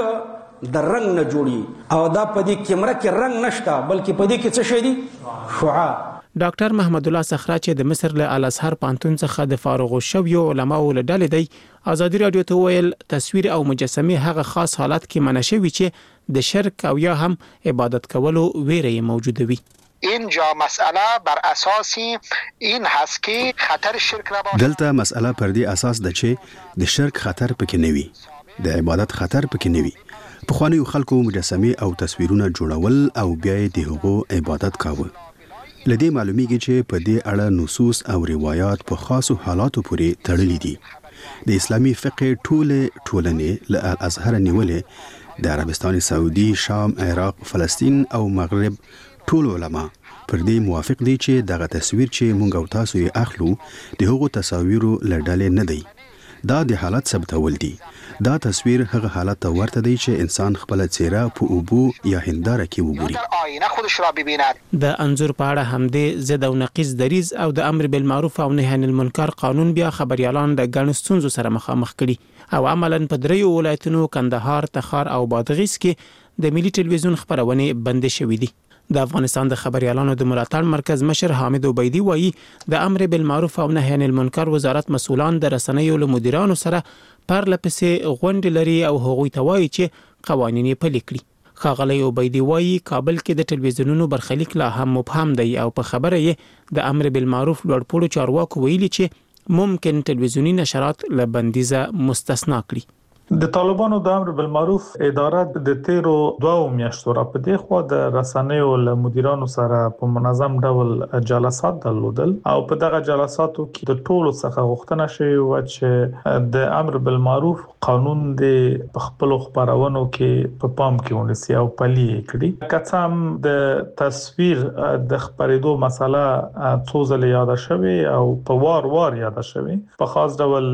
د رنگ نه جوړي او دا په دې کیمره کې رنگ نشته بلکې په دې کې څه شي دي شعاع. ډاکټر محمد الله صخره چې د مصر له الازهر پانتون څخه د فارغ شویو علماو له ډلې دی ازادي رادیو ته ویل تصویر او مجسمه هغه خاص حالت کې منع شوی چې د شرک او یا هم عبادت کولو ویره موجوده وي. اینجا مسئله بر اساس این هست که خطر شرک را دلته مسئله پر دې اساس ده چې د شرک خطر پکې نه وي د عبادت خطر پکې نه وي. په خوانیو خلکو مجسمه او تصویرونه جوړول او بیا د هغو عبادت کاوه. لدې معلومیږي چې په دې اړه نصوص او روایت په خاصو حالاتو پورې تړلي دي. د اسلامي فقه ټولنې له الازهر نیولې د عربستان سعودي شام عراق فلسطین او مغرب ټول علما پر دې موافق دي چې دغه تصویر چې مونږ او تاسو یې اخلو د هغو تصاویرو له ډلې نه دی. دا د حالت ثبتول دي. دا تصویر هغه حالت ته ورته دی چې انسان خپل څیره په اوبو یا هنداره کې وګوري. د انځور په اړه همدې ضد او نقیض دریز او د امر بالمعروف او نهی عن المنکر قانون بیا خبريالان د ګڼو ستونزو سره مخامخ کړي او عملاً په دریو ولایتونو کندهار، تخار او بادغیس کې د ملي ټلویزیون خبرونه بند شوې دي. د افغانستان د خبريالانو د ملاتړ مرکز مشر حامد عبیدی وایي د امر بالمعروف او نهی عن المنکر وزارت مسؤلان د رسنیو له مدیرانو سره پرلپسې غونډې لري او هغوی ته وایي چې قوانین یې پلي کړي. ښاغلی عبیدی وایي کابل کې د ټلویزیونونو برخلیک لا هم مبهم دی او په خبره یې د امر بالمعروف لوړپوړو چارواکو ویلي چې ممکن ټلویزیونی نشرات له بندیزه مستثنا کړي. د طالبانو د امر بالمعروف اداره د تیرو 2 میاشتو را په دې خوا د رسنیو له مدیرانو سره په منظم ډول جلسات درلودل او په دغه جلساتو کې د ټولو څخه غوښتنه شوې و چې د امر بالمعروف قانون د خپل خبرونو کې په پام کې ونیسي او پلي کړي. کڅم د تصویر د خبرېدو مسله څو ځله یاد شوې او په وار یاد شوې په خاص ډول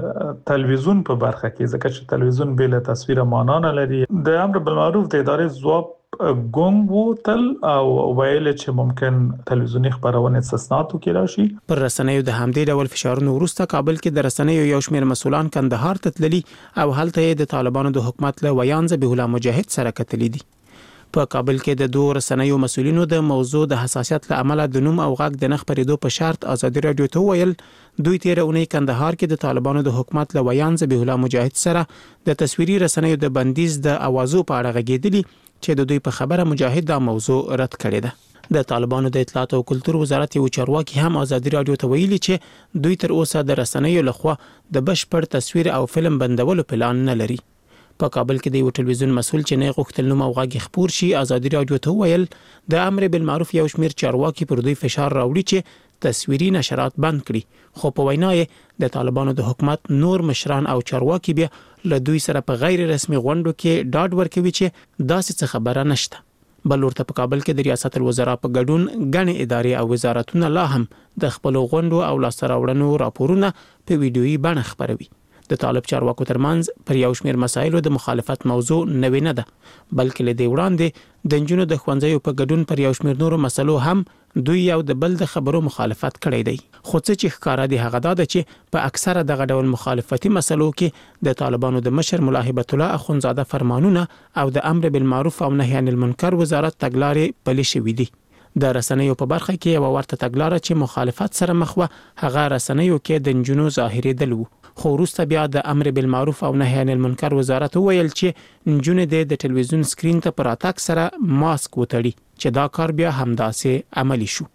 تلویزیون په برخه کې ځکه تلویزیون بل تصویر معنا نه لري. د امر بالمعروف د ادارې ځواب ګونګ وتل او ویل چې ممکن تلویزیونی خبرونه استثناءاتو کې راشي. پر رسنیو د همدې ډول فشارونو وروسته کابل کې د رسنیو یو شمېر مسؤلان کندهار ته تللي او هلته د طالبانو د حکومت له ویان ذبیح الله مجاهد سره کتلي دي. په کابل کې د دوه رسنیو مسؤلینو د موضوع د حساسیت له امله د نوم او غږ د نخ پرېدو په شرط ازادي رادیو ته ویل دوی تیر اونۍ کندهار کې د طالبانو د حکومت له ویان ذبیح الله مجاهد سره د تصویري رسنیو د بندیز د اوازو په اړه غږېدلي چې د دوی په خبره مجاهد دا موضوع رد کړې ده. د طالبانو د اطلاعات او کلتور وزارت یو چارواکي هم ازادي رادیو ته ویلي چې دوی تر اوسه د رسنیو لخوا د بشپړ تصویر او فلم بندولو پلان نه لري. په کابل کې د یو ټلویزیون مسؤل چې نه غوښتل نوم او غږ خبر شي ازادي رادیو ته ویل د امر بالمعروف یو شمېر چارواکي پر دوی فشار راوړي چې تصویري نشرات بند کړي خو په وینا یې د طالبانو د حکومت نور مشران او چارواکي بیا له دوی سره په غیر رسمي غونډو کې ډاډ ورکوي چې داسې څه خبره نشته. بل ورته په کابل کې د ریاست الوزرا په ګډون غني ادارې او وزارتونه لا هم د خپل غونډو او لاسته راوړنو راپورونه په ویډیويي بڼه خبروي. د طالب چارواکو ترمنځ پر یو شمېر مسایلو د مخالفت موضوع نوې نه ده بلکې له دې وړاندې د نجونو د ښوونځیو په ګډون پر یو شمېر نورو مسلو هم دوی یو د بل د خبرو مخالفت کړی دی. خو څه چې ښکارا دی هغه دا ده چې په اکثره دغه ډول مخالفتي مسلو کې د طالبانو د مشر ملا هیبت الله اخونزاده فرمانونه او د امر بالمعروف او نهی عن المنکر وزارت تګلارې پلي شوې دي. د رسنیو په برخه کې یو ورته تګلاره چې مخالفت سره مخ و هغه رسنیو کې د نجونو ظاهري دل وو. خو وروسته بیا د امر بالمعروف او نهی عن المنکر وزارت ویل چې نجونې د ټلویزیون سکرین ته پر اتاک سره ماسک وتړي چې دا کار بیا همداسې عملی شو.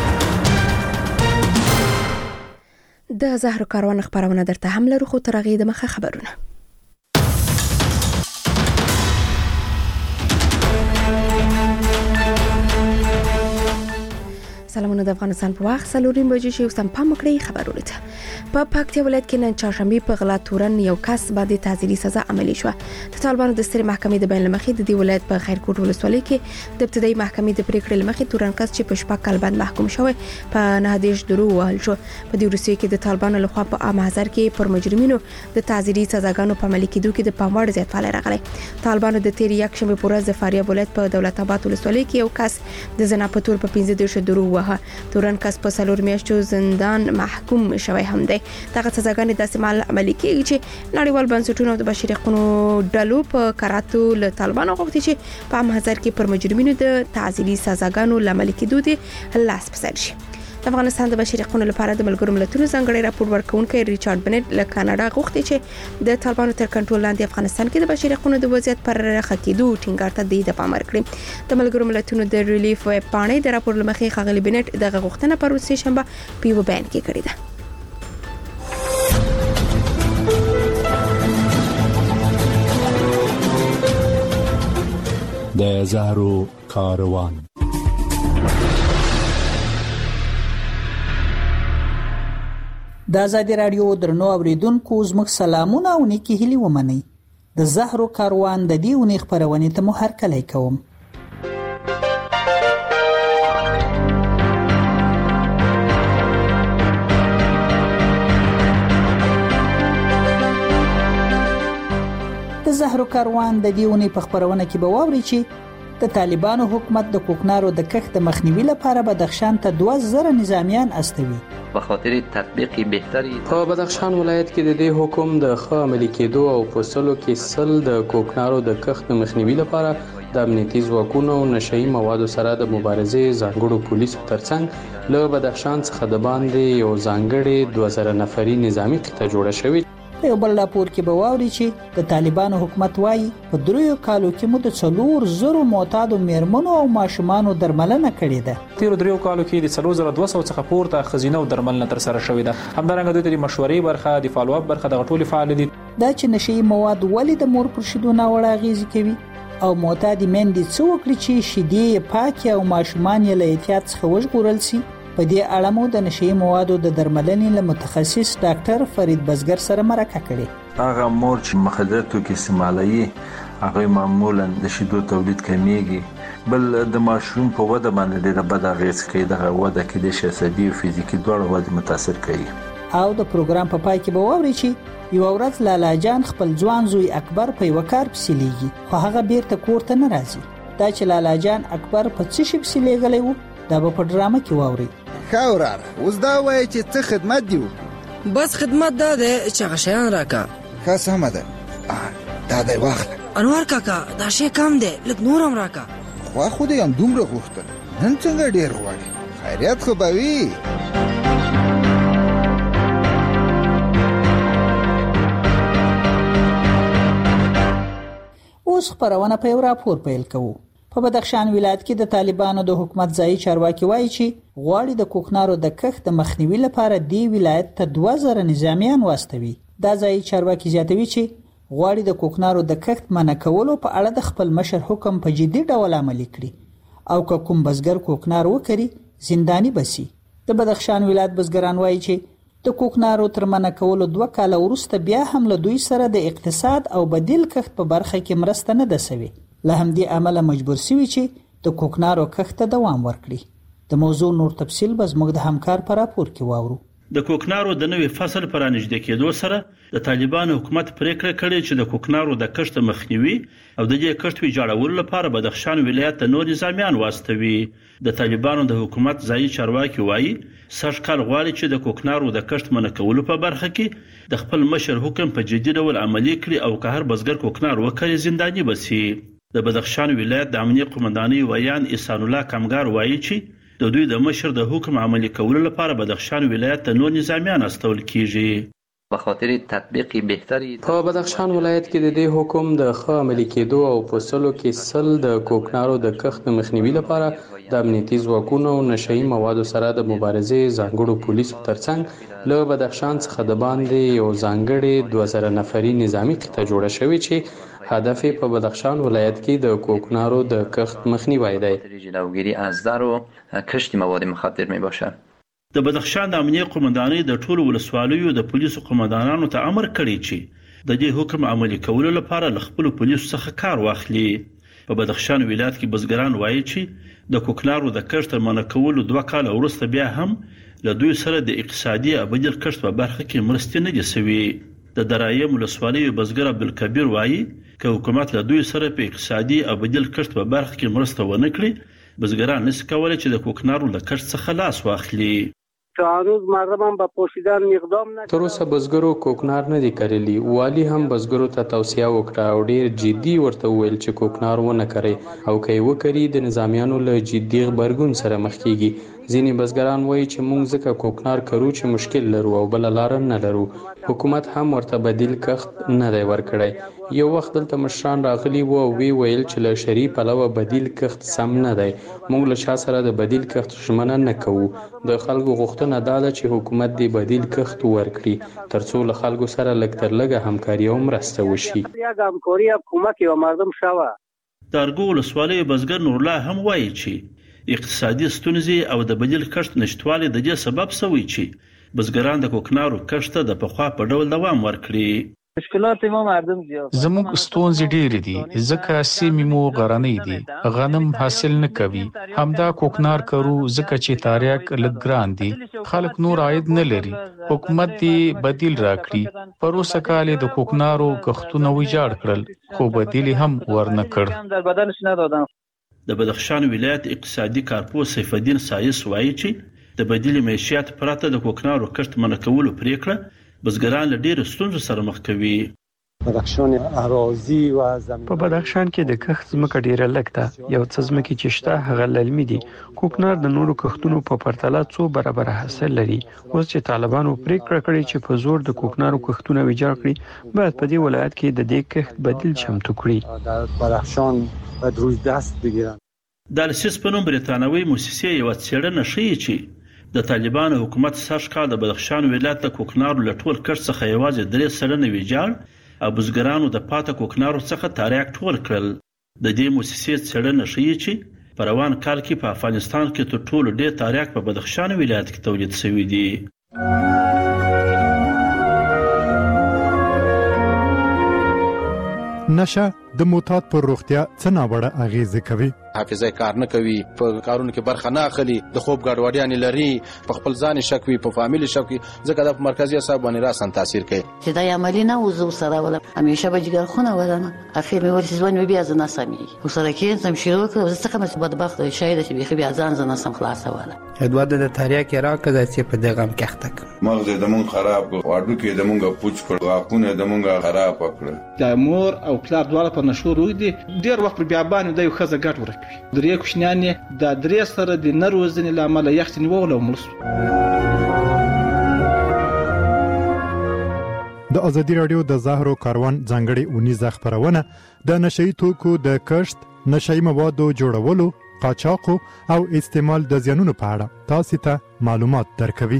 د زهر کاروان خبرونه درته هم لرو خو ترغې د مخه خبرونه. سلامونه د افغانستان په وخت 4:00 بجې شي اوس هم پام وکړئ خبرونه ته. په پکتیا ولایت کې نن چهارشنبه په غلا تورن یو کس باندې تعزیري سزا عملي شوه. د طالبانو د سترې محکمې د بیان لمخې د دې ولایت په خیرکوټ ولسوالۍ کې د ابتدایي محکمې د پریکړې لمخې تورن کس چې په شپږ کال باندې محکوم شوی په 9 درو وهل شو. په دې وروستیو کې د طالبانو لخوا په عام حاضر کې پر مجرمینو د تعزیري سزاګانو په عملي کېدو کې د پاموړ زیاتوالی راغلی. طالبانو د تیر یکشنبه په ورځ د فاریاب ولایت په دولت آباد ولسوالۍ کې یو کس د زنا په تور په 15 درو تورن کس په 4 میاشتو زندان محکوم شوی هم دی. دغه سزاګانې د استعمال عملي کیږي چې نړیوال بنسټونو د بشري حقوقو ډلو په کراتو له طالبانو غوښتي چې په عام حاضر کې پر مجرمینو د تعزیري سزاګانو عملي کېدو دي لاس پسر شي. د افغانستان د بشري حقوقو لپاره د ملګرو ملتونو ځانګړي راپور ورکونکي ریچارډ بنټ له کاناډا غوښتي چې د طالبانو تر کنټرول لاندې افغانستان کې د بشري حقوقو د وضعیت پر خکېدو ټینګار ته د پام ورکړي. د ملګرو ملتونو د ریلیف ویب پاڼې د راپور لمخې ښاغلي بنټ دغه غوښتنه پر ورځ شنبه په یو بیان کې کړې ده. د زهرو کاروان. د آزادي رادیو درنو اوریدونکو زموږ سلامونه او نیکی هیلې ومنئ. د زهرو کاروان د دې اونۍ خپرونې ته مو هرکلی کوم. د زهرو کاروان د دې اونۍ په خپرونه کې به واورئ چې د طالبانو حکومت د کوکنارو د کښت د مخنیوي لپاره بدخشان ته 2000 نظامیان استوي. به خاطر تطبیق بهتری په بدخشان ولایت کې د دې حکم د ښه عملي کېدو او په سلو کې سل د کوکنارو د کښت د مخنیوي لپاره د امنیتي ځواکونو او نشئی موادو سره د مبارزې ځانګړو پولیسو ترڅنګ له بدخشان څخه د باندې یو ځانګړي 2000 نفري نظامی کښته جوړه شوې. په یو بل راپور کې به واوري چې د طالبانو حکومت وایي په 3 کالو کې مو د 400 معتادو میرمنو او ماشومانو درملنه کړې ده. تیر 3 کالو کې د 4200 څخه پورته خزینه او درملنه تر سره شوې ده. همدارنګه دوی د مشورې برخه د فالو اپ برخه د غټولې فعال دي. دا چې نشئی مواد ولې د مور پر شیدو ناوړه اغیز کوي او معتادی مندي څو وکړي چې شیدې پاکي او ماشومان یې له احتیاط څخه وژغورل شي. په دې اړه مو د نشئی موادو د درملنې له متخصص ډاکټر فرید بزګر سره مرکه کړې. هغه مور چې مخدر توکي استعمالوي هغه معمولا د شیدو تولید کمیږي، بل د ماشوم په وده باندې ډېر بد اغېز کوي. دغه وده کې د عصبي او فزیکي دواړو وده متاثر کوي. او د پروګرام په پای کې به واوري چې یو ورځ لالا جان خپل ځوان زوی اکبر په یو کار پسې لیږي خو هغه بیرته کور ته نه راځي. دا چې لالا جان اکبر په څه شي پسې لیږلی و دا به په ډرامه کې واوري. خاوراره اوس دا وایي چې څه خدمت دیو؟ بس خدمت دا ده چې غشیان راکا. ښه سمه ده دا دی واخله. انوار کاکا دا شی کم دی لږ نور هم راکا. خو خو دې هم دومره غوښتل نن څنګه ډېر غواړي؟ خیریت خو به وي. اوس خبرونه په یو راپور پیل کوو. په بدخشان ولایت کې د طالبانو د حکومت ځایي چارواکي وایي چې غواړي د کوکنارو د کښت د مخنیوي لپاره دی ولایت ته 2000 نظامیان واستوي. دا ځایي چارواکي زیاتوي چې غواړي د کوکنارو د کښت منع کولو په اړه د خپل مشر حکم په جدي ډول عملي کړي او که کوم بزګر کوکنار وکړي زنداني بسي. د بدخشان ولایت بزګران وایي چې د کوکنارو تر منع کولو 2 کال وروسته بیا هم له دوی سره د اقتصاد او بدیل کښت په برخه کې مرسته نه ده سوي. له همدې عمله مجبور شوي چې د کوکنارو کښت ته دوام ورکړي. د موضوع نور تفصیل به زموږ د همکار په راپور کې واورو. د کوکنارو د نوې فصل پر نږدې کېدو سره د طالبانو حکومت پریکړه کړې چې د کوکنارو د کښت مخنیوي او د دې کښت ویجاړولو لپاره بدخشان ولایت ته نور نظامیان واستوي. د طالبانو د حکومت ځایي چارواکي وایي سږ کال غواړي چې د کوکنارو د کښت منع کولو په برخه کې د خپل مشر حکم په جدي ډول عملي کړي او که هر بزګر کوکنار وکړي زنداني بسي. د بدخشان ولایت د امنیه قومندانۍ ویان احسان الله کمګار وایي چې د دوی د مشر د حکم عملي کولو لپاره بدخشان ولایت ته نور نظامیان استول کیږي. به خاطر تطبیق بهتری په بدخشان ولایت کې د دې حکم د ښه عملي کېدو او په سلو کې سل د کوکنارو د کښت مخنیوي لپاره د امنیتي ځواکونو او نشئی موادو سره د مبارزې ځانګړو پولیسو ترڅنګ له بدخشان څخه د باندې یو ځانګړی 2000 نفري نظامی قطعه جوړه شوې چې هدف په بدخشان ولایت کې د کوکنارو د کښت مخنیوی دی. جلوگیری از در و کشت مواد مخدر می باشد. د بدخشان د امنیه قومندانۍ د ټولو ولسوالیو د پولیسو قومندانانو ته امر کړی چې د دې حکم عملي کولو لپاره له خپل پولیسو څخه کار واخلي. په بدخشان ولایت کې بزګران وایي چې د کوکنارو د کښت منع کولو 2 کال وروسته بیا هم له دوی سره د اقتصادي ابدي کښت په برخه کې مرستې نه دي سوي. د درایم ولسوالۍ بزګر عبدالکبیر وایي که حکومت له دوی سره په اقتصادي ابدي کښت په برخه کې مرسته ونه کړي بزګران نشي کولای چې د کوکنارو له کښت څخه لاس واخلي. هنوز مردم هم به پوشیدن اقدام نکردن. تر اوسه بزګرو کوکنار نه دي کرلی. والی هم بزګرو ته توصیه وکړه او ډیر جدي ورته وویل چې کوکنار ونه کوي او که یې وکړي د نظامیانو له جدي غبرګون سره مخ کیږي. ځینې بزګران وایي چې موږ ځکه کوکنار کرو چې مشکل لرو او بل لار نه لرو. حکومت هم ورته بدیل کښت نه دی ورکړی. یو وخت دلته مشران راغلي وو او ویل چې له شری پلوه بدیل کښت سم نه دی. موږ له شا سره د بدیل کښت ژمنه نه کوو. د خلکو غوښتنه دا ده چې حکومت دې بدیل کښت ورکړي ترڅو له خلکو سره لږ تر لږه همکاري او مرسته وشي. یک همکاری حکومت او مردم شوه. د ارګو ولسوالۍ بزګر نور الله هم وایي چې اقتصادي ستونزې او د بدیل کښت نشټوالی د دې سبب شوی چې بزګران د کوکنارو کښت ته د پخوا په ډول دوام ورکړي. مشکلات ما مردم زیات. زموږ ستونزې ډېرې دي ځکه سیمې مو غرنۍ دي. غنم حاصل نه کوي. همدا کوکنار کرو ځکه چې تاریاک لږ ګران دي. خلک نور عاید نه لري. حکومت دې بدیل راکړي. پر اوسه کال د کوکنارو کښتونه ویجاړ کړل خو بدیل هم ورنه کړ. د بدخشان ولایت اقتصادي کارپوه سیف الدین سایس وایي چې د بدیل معیشت پرته د کوکنارو کښت منع کولو پریکړه بزګران له ډېرو ستونزو سره مخ کوي. بدخشان اراضي و زمین په بدخشان کې د کښت ځمکه ډیره لږ ده. یو څه ځمکې چې شته هغه للمي دي. کوکنار د نورو کښتونو په پرتله څو برابره حاصل لري. اوس چې طالبانو پریکړه کړې چې په زور د کوکنارو کښتونه ویجاړ کړي باید په دې ولایت کې د دې کښت بدیل چمتو کړي. در بدخشان باید روی دست بگیرن. د السیس په نوم بریتانوي موسسې یو څېړنه ښیي چې د طالبانو حکومت سږ کال د بدخشان ولایت د کوکنارو له ټول کښت څخه یوازې 3% ویجاړ او بزګرانو د پاته کوکنارو څخه تاریاک ټول کړل. د دې موسسې څېړنه ښیي چې په روان کال کې په افغانستان کې تر ټولو ډېر تاریاک په بدخشان ولایت کې تولید شوی دی. نشه د معتاد پر روغتیا څه ناوړه اغیزه کوي. حافظه کار نه کوي، په کارونو کې برخه نه اخلي، د خوب ګډوډیان لري، په خپل ځان شک وي، په فامیل شک وي، ځکه د مرکزي اعصاب باندې راسن تاثیر کوي. چې دا عملی نه وزو سره ولا همیشه به جګر خونه ولنه اخر مې ورسې ځوان بیا زنه سمي وسره کې سم شروع کړ زه څنګه مې بدبخت شاید چې بيخي بیا ځان زنه سم خلاص ولا ادواد د تاریخ راکړه چې په دغه مکحتک مغز د مون خراب واړو کې د مونږه پوچ کړ واپونه د مونږه خراب کړ. د مور او پلار دواړه په نشو روي دي ډیر وخت بیا باندې د یو خزه ګټ ورکوي. درې کوښنیانې د درې سره د نروزنې لامل یخت نیول او مړ. د ازادي رادیو د زهرو کاروان ځانګړي اونیزه خبرونه د نشئی توکو د کښت، نشئی موادو جوړولو، قاچاق او استعمال د زیانونو په اړه تاسو ته معلومات درکوي.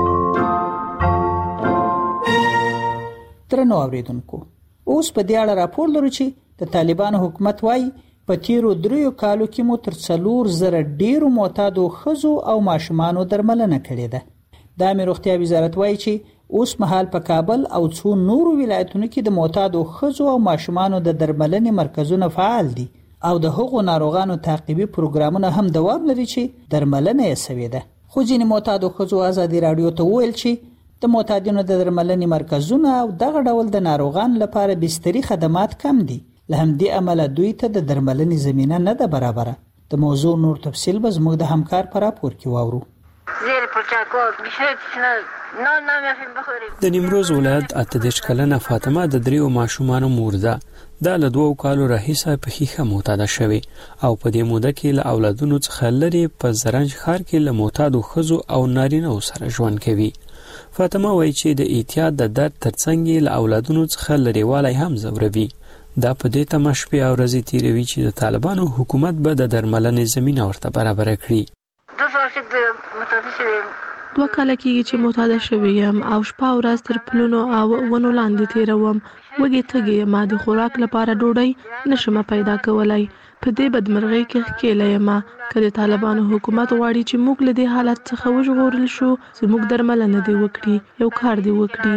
درنو اوریدونکو، اوس په دې اړه راپور لرو چې د طالبانو حکومت وايي په تیرو 3 کالو کې مو تر 4,000 ډیرو معتادو ښځو او ماشومانو درملنه کړې ده. د امیر روغتیا وزارت وايي چې اوس مهال په کابل او څو نورو ولایتونو کې د معتادو ښځو او ماشومانو د درملنې مرکزونه فعال دي او د هغو ناروغانو تعقیبي پروګرامونه هم دوام لري چې درملنه یې سوې ده. خو ځینې معتادو ښځو ازادي رادیو ته وویل چې د معتادینو د درملنې مرکزونه او دغه ډول د ناروغانو لپاره بستري خدمات کم دي، له همدې امله دوی ته د درملنې زمینه نه ده برابره. د موضوع نور تفصیل به زموږ د همکار په راپور کې واورو. د نیمروز ولایت 38 کلنه فاطمه د 3 ماشومانو مور ده. دا له 2 کالو راهیسه په خیخه معتاده شوی او په دې موده کې له اولادونو څخه لري په زرنج ښار کې له معتادو ښځو او نارینه‌و سره ژوند کوي. فاطمه وایي چې د اعتیاد د درد ترڅنګ له اولادونو څخه لريوالی هم ځوروي. دا په دې تمه شپې او ورځې تیروي چې د طالبانو حکومت به د درملنې زمینه ورته برابر کړي. 2 کاله کېږي چې معتاده شوی یم او شپه او ورځ تر پلونو او ونو لاندې تیروم. وږې تږې یم، د خوراک لپاره ډوډۍ نشم پیدا کولای. په دې بدمرغۍ کې ښکېلی یم. که د طالبانو حکومت غواړي چې موږ له دې حالت څخه وژغورل شو، زموږ درملنه دې وکړي، یو کار دې وکړي.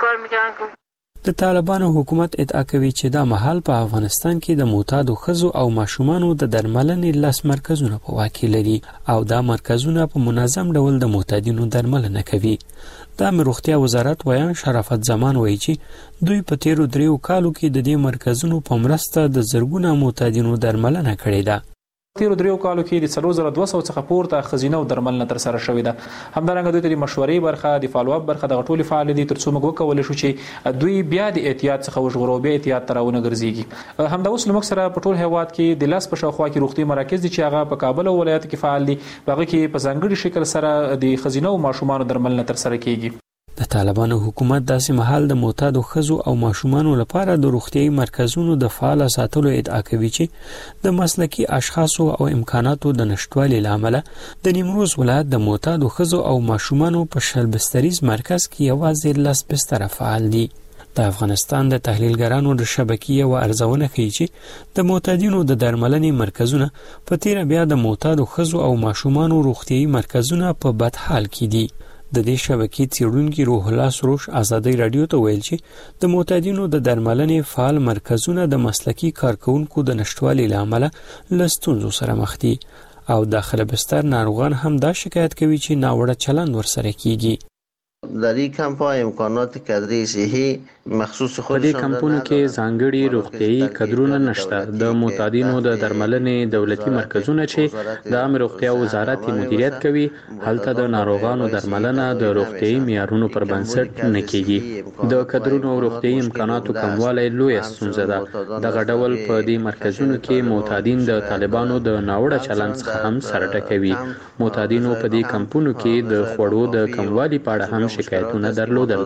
د طالبانو حکومت ادعا کوي چې دا مهال په افغانستان کې د معتادو ښځو او ماشومانو د درملنې 10 مرکزونه په واک کې لري او دا مرکزونه په منظم ډول د معتادینو درملنه کوي. د روغتیا وزارت ویان شرافت زمان وایي چې دوی په تیرو 3 کالو کې د دې مرکزونو په مرسته د زرګونه معتادینو درملنه کړې ده. تیرو 3 کالو کې د 4200 څخه پورته خزینه او درملنه تر سره شوې ده. همدارنګه دوی د مشورې برخه، د فالو اپ برخه د غټولې فعال دي ترڅو موږ وکولای شو چې دوی بیا د احتیاط څخه وژغورو، بیا احتیاط تراونه ګرځيږي. همدا اوس موږ سره په ټول هیواد کې د لاس په شاوخوا کې روغتي مراکز دي چې هغه په کابل او ولایت کې فعال دي. هغه کې په ځانګړي شکل سره د خزینه او ماشومان درملنه تر سره کیږي. د طالبانو حکومت داسې مهال د معتادو ښځو او ماشومانو لپاره د روغتيایي مرکزونو د فعال ساتلو ادعا کوي چې د مسلکي اشخاصو او امکاناتو د نشټوالي لامل د نیمروز ولایت د معتادو ښځو او ماشومانو په شلبستریز مرکز کې یوازې 10 بستر فعال دي. د افغانستان د تحلیلګرانو د شبکې او ارزونه کوي چې د معتادینو د درملنې مرکزونه په تیر بیا د معتادو ښځو او ماشومانو روغتيایي مرکزونه په بد حال کې دي. د دې شبکې څېړونکي روح الله سروش آزادۍ رادیو ته ویل چې د معتادینو د درملنې فعال مرکزونه د مسلکي کارکونکو د نشټوالي لامل له ستونزو سره مخ دي او داخله بستر ناروغان هم دا شکایت کوي چې ناوړه چلند ورسره کیږي. در این کمپ ها امکانات کادری صحی مخصوص خودشان په دې کمپونو کې ځانګړي روغتيایي کادرونه نشته. د معتادینو د درملنې دولتي مرکزونه چې د عام روغتیا وزارت مدیریت کوي، هلته د ناروغانو درملنه د روغتيایي معیارونو پر بنسټ نه کیږي. د کادرونو او روغتيایي امکاناتو کموالی لویه ستونزه ده. دغه ډول په دې مرکزونو کې معتادین د طالبانو د ناوړه چلند څخه هم سر ټکوي. معتادینو په دې کمپونو کې د خوړو د کموالي په اړه هم شکایتونه درلودل.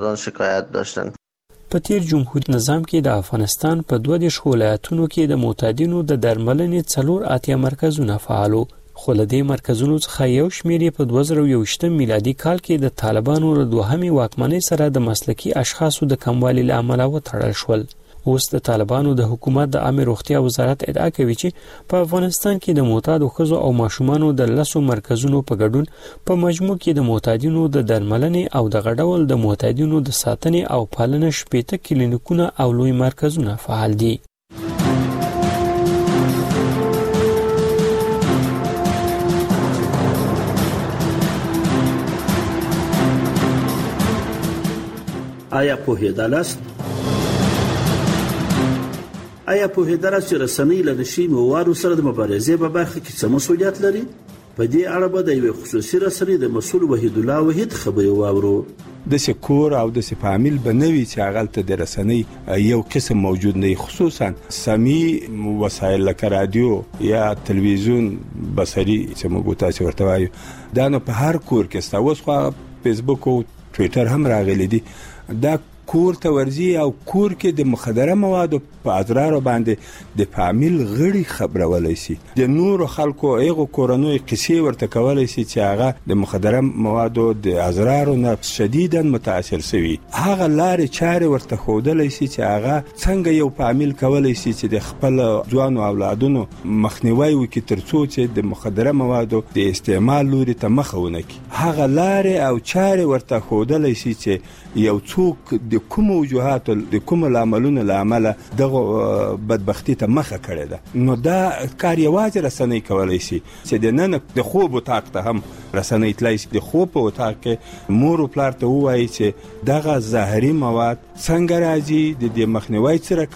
په تیر جمهوریت نظام کې د افغانستان په 22 ولایتونو کې د معتادینو د درملنې 4 مرکزونه فعالو، خو له دې مرکزونو څخه یو شمېر په 2021 میلادي کال کې د طالبانو له دوهمې واکمنۍ سره د مسلکي اشخاصو د کموالي لامل وتړل شول. اوس د طالبانو د حکومت د عامه روغتیا وزارت ادعا کوي چې په افغانستان کې د معتادو ښځو او ماشومانو د 10 مرکزونو په ګډون په مجموع کې د معتادینو د درملنې او د غډول د معتادینو د ساتنې او پالنې 18 کلینیکونه او لوی مرکزونه فعال دي. آیا پوهیدلاست؟ آیا پوهیدلاست چې رسنۍ له نشي موادو سره د مبارزې په برخه کې څه مسؤلیت لري؟ په دې اړه به د یوې خصوصي رسنۍ د مسؤل وحید الله وحید خبرې واورو. د سکور او د سفامل بنوي چې هغه ته د رسنۍ یو قسم موجود نه، خصوصا سمي وسایل لکه رادیو یا تلویزیون بصري چې موږ تاسو ورته وایو، دا نو په هر کور کې ستاسو خو فیسبوک او ټوئیټر هم راغلي دي. دا کور ته ورځي او کور کې د مخدره موادو په اضرار باندې د فامیل غړي خبرولای شي، د نور خلکو ایغو کورونوي قصې ورته کولای شي چې هغه د مخدره موادو د اضرار نه شدیداً متاثر شوی. هغه لارې چارې ورته خودلای شي چې هغه څنګه یو فامیل کولای شي چې د خپل ځوان اولادونو مخنیوي وکړي ترڅو چې د مخدره موادو د استعمال لوري ته مخه ونه کړي. هغه لارې او چارې ورته خودلای شي چې یو څوک د کوم وجوهاتو د کوم عملونو لامل د بدبختی ته مخه کړې ده، نو دا کار یوازې رسنۍ کولای شي چې د نن د خوب وطاق ته هم رسنۍ تلای شي. د خوب په وطاق کې مور او پلار ته وایي چې دغه زهري مواد څنګه راځي، د دې مخنیوي سره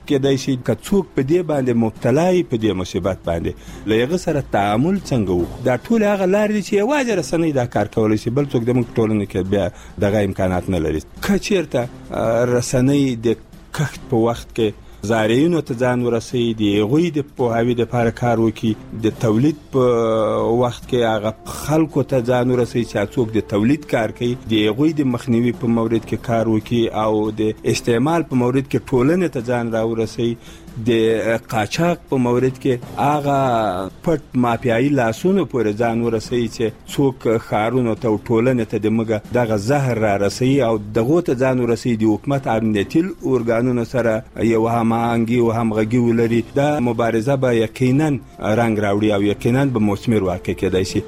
کېدای شي که څوک په دې باندې مبتلا وي په دې مصیبت باندې له هغه سره تعامل څنګه وکړو. دا ټول هغه لارې دي چې یوازې رسنۍ دا کار کولی شي، بل څوک زموږ ټولنه کې بیا دغه امکانات نه لري. که چېرته رسنۍ د کښت په وخت کې زارعینو ته ځان ورسوي، د هغوی د پوهاوي دپاره کار وکړي، د تولید په وخت کې هغه خلکو ته ځان ورسوي چې څوک د تولید کار کوي، د هغوی د مخنیوي په مورد کې کار وکړي او د استعمال په مورد کې ټولنې ته ځان راورسوي، د قاچاق په مورد کې هغه پټ مافیایي لاسونو پورې ځان ورسوي چې څوک ښارونو ته او ټولنې ته دغه زهر را رسوي او دغو ته ځان ورسوي. د حکومت امنیتي ارګانونو سره یو هماهنګي او همغږي ولري. دا مبارزه به یقینا رنګ راوړي او یقینا به مثمر واقع کېدای شي.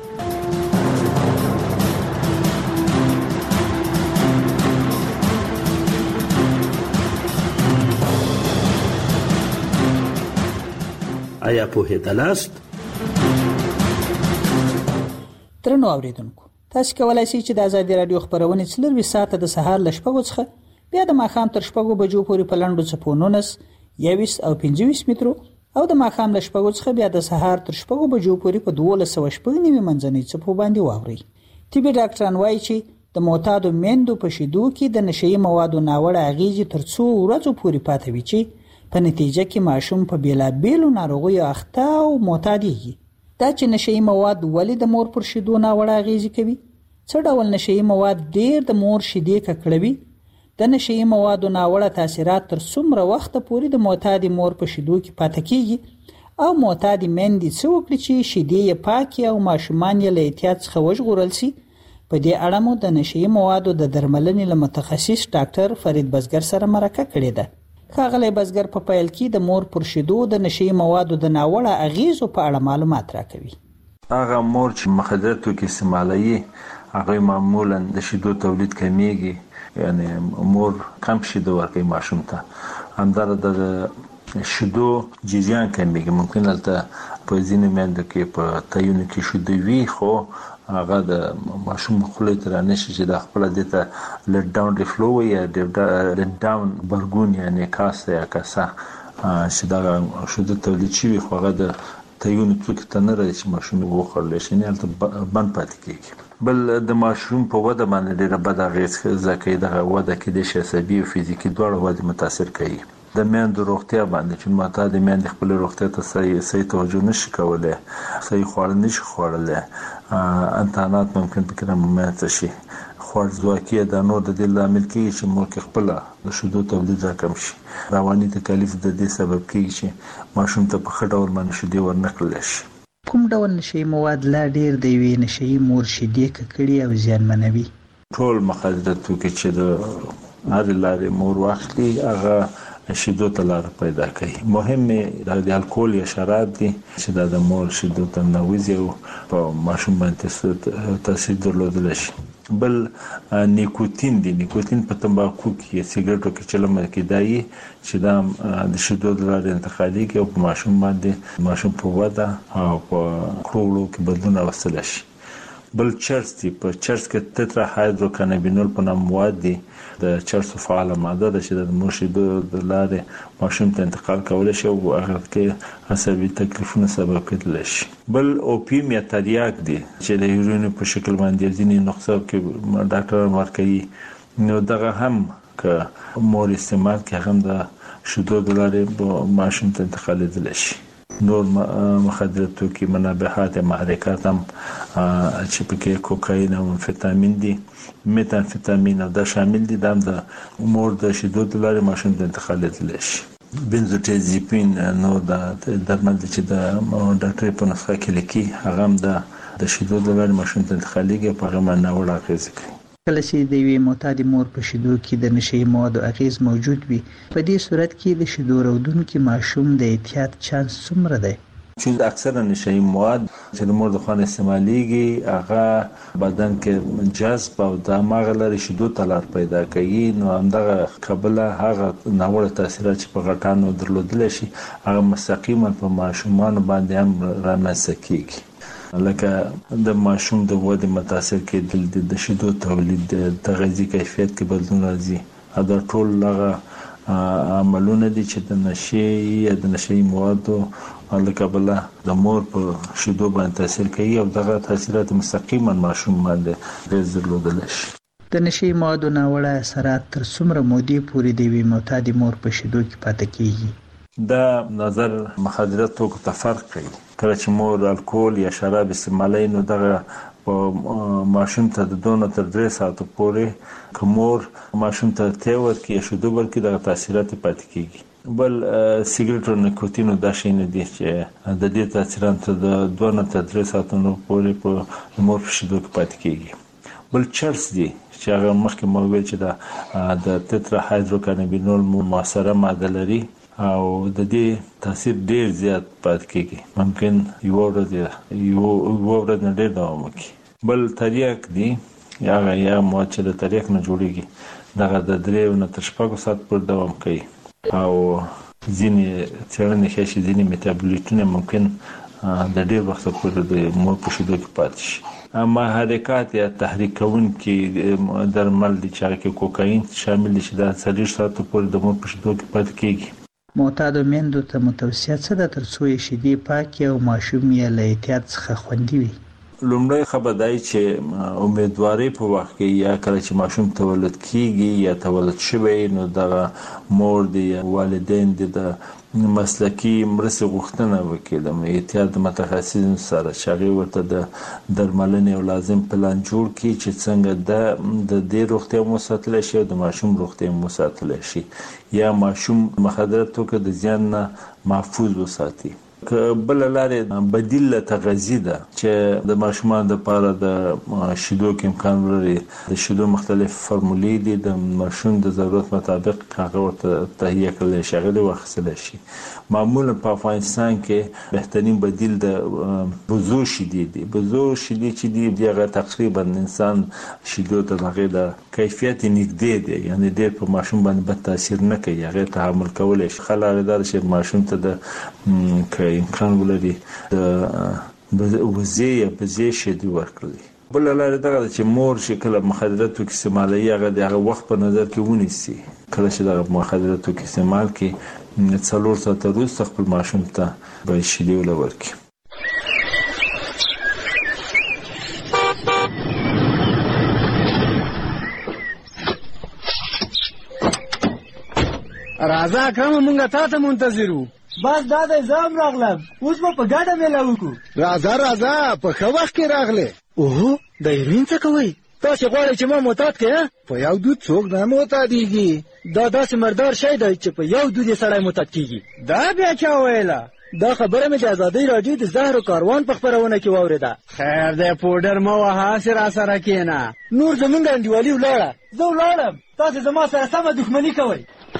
آیا پوهېدلاست؟ درنو اوریدونکو، تاسو کولای شئ چې د ازادي رادیو خبرونه 24 ساعته د سهار ل 6 څخه بیا د ماښام تر 6 بجو پورې په لنډو څپو 19 21 او 25 مترو او د ماښام ل 6 څخه بیا د سهار تر 6 بجو پورې په 1290 منځنۍ څپو باندې واورئ. طبي ډاکټران وایي چې د معتادو میندو په شیدو کې د نشئی موادو ناوړه اغیزې تر څو ورځو پورې پاتې وي چې په نتیجه کې ماشوم په بیلابیلو ناروغیو اخته او معتادېږي. دا چې نشئی مواد ولې د مور پر شیدو ناوړه اغیزې کوي؟ څه ډول نشئی مواد ډېر د مور شیدې ککړوي؟ د نشئی موادو ناوړه تاثیرات تر څومره وخت پورې د معتادې مور په شیدو کې پاتې کیږي او معتادې میندې څه وکړي چې شیدې یې پاکې او ماشومان یې له احتیاط څخه وژغورل شي؟ په دې اړه مو د نشئی موادو د درملنې له متخصص ډاکټر فرید بزګر سره مرکه کړې ده. ښاغلی بزګر په پیل کې د مور پر شیدو د نشئی موادو د ناوړه اغیزو په اړه معلومات راکوي. هغه مور چې مخدر توکي استعمالوي هغه معمولا د شیدو تولید کمیږي، یعنی مور کم شیدو ورکوي ماشوم ته. همدارنګه د شیدو جریان کمیږي. ممکن هلته په ځینو میندو کې په تایونو کې شیدو وي خو هغه د ماشوم خولې ته رانشي چې د خپل دته لټ ډاون ریفلو یا لټ ډاون برګون یعنی کاسه یا کاسه چې دا شیدو تولید شي خو هغه د تایونو کې تنه راځي چې ماشوم وخورل شي نه هلته بند پاتې کیږي. بل د ماشوم په وده باندې ډېر بد اغېز ځکه د وده کې د عصبي او فزیکي دواړو وده متاثر کوي. د میندو روغتیا باندې چې معتاد میندې خپل روغتیا ته صحیح توجه نشي کولای، صحیح خواړه نشي خوړلای، انتانات ممکن پکې رامنځته شي. خوارځواکي د نور د دې لامل کېږي چې مور کې خپل د شیدو تولید راکم شي. رواني تکالیف د دې سبب کېږي چې ماشوم ته په ښه ډول باندې شیدې ورنکړل شي. کوم ډول نشئی مواد لا ډېر د یوې نشئی مور شیدې ککړې او زیانمنوي؟ ټول مخدر توکي چې د هر لارې مور واخلي هغه شیدو ته لار پیدا کوي. مهم د الکول یا شراب دي چې د مور شیدو ته نوځي او په ماشوم باندې تاثیر درلودل شي. بل نیکوتین دی. نیکوتین په تمباکو کې سیګریټو کې چلم کې دی چې دا د شیدو د لارې انتقالي کې او په ماشوم باندې ماشوم په وده او په کړولو کې بدلون راوستل شي. بل چرس دی. په چرس کې تترا هایدروکانابینول په نوم مواد دي. د چرس فعاله ماده ده چې د مشیدو د لارې ماشوم ته انتقال کولای شي او هغه کې عصبي تکلیفونه سبب کېدلی شي. بل اوپیم یا تریاک دی چې د یورین په شکل باندې ځینې نقصه کې ډاکټر ورکوي. نو دغه هم که مور استعمال کې هم د شیدو د لارې ماشوم ته انتقالېدلی شي. نور مخدر توکي منبهات محرکات هم چې پکې کوکاین او امفیتامین دي، میتامفیتامین او دا شامل دي. دا د مور د شیدو د لارې ماشوم ته انتقالېدلی شي. بنزوډیازپین نو دا درمل چې د ډاکټر په نسخه کې لیکي هغه هم د شیدو د لارې ماشوم ته انتقالېږي په هغه باندې ناوړه اغېز کوي. کله چې د یوې معتادې مور په شیدو کې د نشئی موادو اغیز موجود وي په دې صورت کې د شیدو راوړونکي ماشوم د احتیاط چانس څومره دی؟ چې اکثره نشئی مواد چې د مور د خوا استعمالېږي هغه بدن کې جذب او د هغه لارې شیدو ته لار پیدا کوي. نو همدغه کبله هغه ناوړه تاثیرات چې په غټانو درلودلی شي هغه مستقیما په ماشومانو باندې هم رامنځته کیږي. لکه د ماشوم د ودې متاثر کېدل، د شیدو تولید، د غذایي کیفیت کې بدلون راځي. دا ټول هغه عملونه دي چې د نشي یا د نشي موادو له کبله د مور په شیدو باندې تاثیر کوي او دغه تاثیرات مستقیما ماشوم باندې ډېر درلودل شي. د نشي موادو ناوړه اثرات تر څومره مودې پورې د وی معتادې مور په شیدو کې پاتې کیږي؟ دا نظر مخدره توکو ته فرق کوي. کله چې مور الکول یا شراب استعمالوي نو دغه ماشوم ته د 2 تر 3 ساعتو پورې کومور ماشوم ته تی ورکړي یا شیدو ورکړي دغه تاثیرات پاتې کیږي. بل سیګریټ او نیکوتین دا شی نه دي چې د دې تاثیرات د 2 تر 3 ساعتونو پورې په مور په شیدو کې پاتې کیږي. بل چرس دي چې هغه مخکې مو ویل چې د تترا هایدروکانابینول موثره ماده لري او د دې تاثیر ډیر زیات پاتې کیږي. ممکن یو ورځ نه ډیر دوام وکړي. بل تریاک دي یا مواد چې د تریاک نه جوړیږي دغه د 3 نه تر 6 ساعت پورې دوام کوي او ځینې څېړنې ښیي چې ځینې میټابولیټونه ممکن د ډیر وخت پورې د مور په شیدو کې پاتې شي. محرکات یا تحریک کوونکي درمل دي چې هغه کې کوکاین شامل دي چې د 3 ساعتو پورې د مور په شیدو کې پاتې کیږي. معتادو میندو ته متوصیه څه ده ترڅو یې شیدې پاکې او ماشوم یې له احتیاط څخه خوندي وي؟ لومړی خبر دی چې امیدواري په وخت کې یا کله چې ماشوم تولد کیږي یا تولد شوی نو دغه مور دی یا والدین دی د مسلکی مرسته غوښتنه وکړي د احتیاط متخصصین سره چې هغه ورته د درملنې او لازم پلان جوړ کړي چې څنګه د دې روغتیا مو ساتل شي او د ماشوم روغتیا مو ساتل شي یا ماشوم مخدره توکو د زیان نه محفوظ وساتي. بل لارې بدیل تغذیه ده چې د ماشومان لپاره د شیدو کې امکان لري. د شیدو مختلف فرمولې دي د ماشوم د ضرورت مطابق هغه ورته تهیه کړل شي هغه واخیستل شي. معمولا په افغانستان کې بهترین بدیل د بوزو شیدې دي. بوزو شیدې چې دي هغه تقریبا انسان شیدو ته هغه د کیفیت نږدې دي یعنی ډېر په ماشوم باندې بد تاثیر نه کوي هغه تحمل کولای شي. خلک دا چې ماشوم ته د امکان ولري د وزې یا بزې شیدې ورکړي. بل لاره دا چې مور شکل مخدره توکي استعمالوي هغه د وخت په نظر کې ونیسي. کله چې د مخدره توکي استعمال کې 4 ساعته وروسته خپل ماشوم ته به شیدې ورکړي. راځه کوم مونږه تاسو منتظرو. بس دا د زام راغلم اوس په ګډه مېله وکړو. راځه په ښه وخت کې راغله. اوه د هیروین څه کوي؟ تاسو غواړئ چې ما معتاد کړئ؟ په یو دود څوک نه معتادیږي. دا داسې مردار شی دی چې په یو دود یې سړی معتاد کیږي. دا بیا چا ویله؟ دا خبره مې د ازادۍ راډیو د زهر کاروان په خپرونه کې واورېده. خیر دی پوډر مه وهه هسې راسره کښېنه. نور زمونږ انډیوالي ولاړه. زه ولاړم تاسې زما سره سمه دښمني کوئ.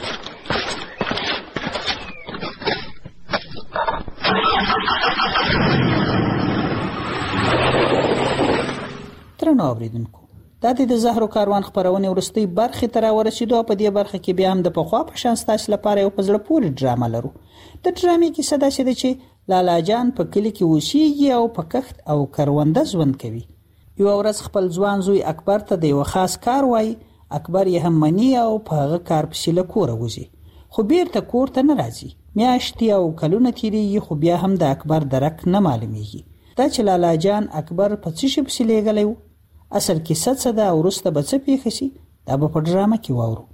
درنو اوریدونکو دا د زهرو کاروان خبرونه ورستۍ برخه تر ورسېدو په دې برخه کې بیا هم د پخوا په شان ستاسو لپاره یو پزړه پورې ډرامه لرو. د ډرامې کې صدا شته چې لالا جان په کلی کې اوسېږي او په کښت او کرونده ژوند کوي. یو ورځ خپل ځوان زوی اکبر ته د یو خاص کار وایي. اکبر یې هم مني او په هغه کار پسې له کوره وځي خو بیرته کور ته نه راځي. میاشتې او کلونه تیریږي خو بیا هم د اکبر درک نه معلومیږي. دا چې لالا جان اکبر په څه شي پسې لېږلی و اصل کیسه څه ده او وروسته به څه پېښه شي دا به په ډرامه کې واورو.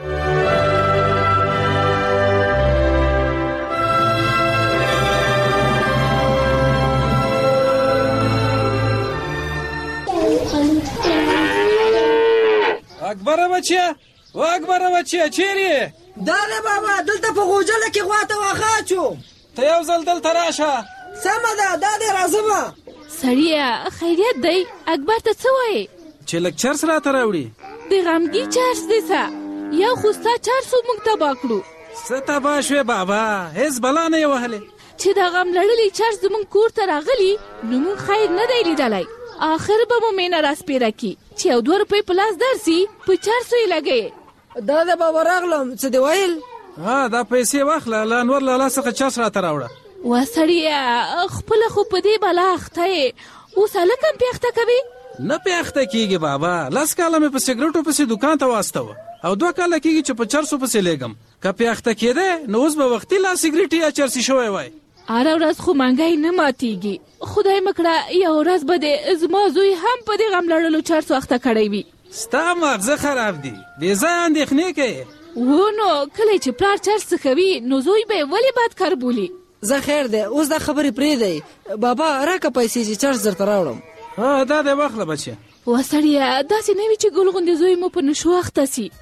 اکبره بچیا چیرې؟ داله بابا دلته په غوجله کې غواته واخاچو. ته یو ځل دلته راشه. سمه ده دا دې راځمه. سړیه خیریت دی اکبر ته څه وایې؟ چې لږ چرس راته راوړي. د غمګي چرس دی څه یو خو ستا چرسو موږ تباه کړو. څه تباه شوې بابا هېڅ بلا نه یې وهلې. چې د غم لړلی چرس زموږ کور ته راغلی نو موږ خیر نه دی لیدلی. آخر به مو مینه راسپېره کړي چې یو 2 روپۍ په لاس درسي په چرسو یې لګوي. دا د بابا راغلم څه دی ویل؟ دا پیسې واخله له انور لالا څخه چرس راته راوړه. وا سړیه خپله خو په دې بلا اخته یې اوس هلک هم پې اخته کوي؟ نه پې اخته کېږي بابا. 10 کاله مې په سګرټو پسې دوکان ته واستوه او 2 کاله کېږي چې په چرسو پسې لېږم. که پې اخته کېده نو اوس به وختي لا سګریټ یا چرسي شوی وای. هره ورځ خو منګی نه ماتیږي. خدای مکړه یو ورځ به د زما زوی هم په دې غم لړلو چرسو اخته کړی وي. ستا مغزه خراب دي، بې ځایه اندېښنې کوې. نو کله چې پلار چرس څښوي نو زوی به یې ولې بد کار بولي؟ زه خیر دی، اوس دا خبرې پرېږدئ. بابا راکه پیسې چې چرس درته راوړم. دا دی واخله بچیه. وسړیه داسې نه وي چې ګل غوندې زوی مو په نشو اخته سي.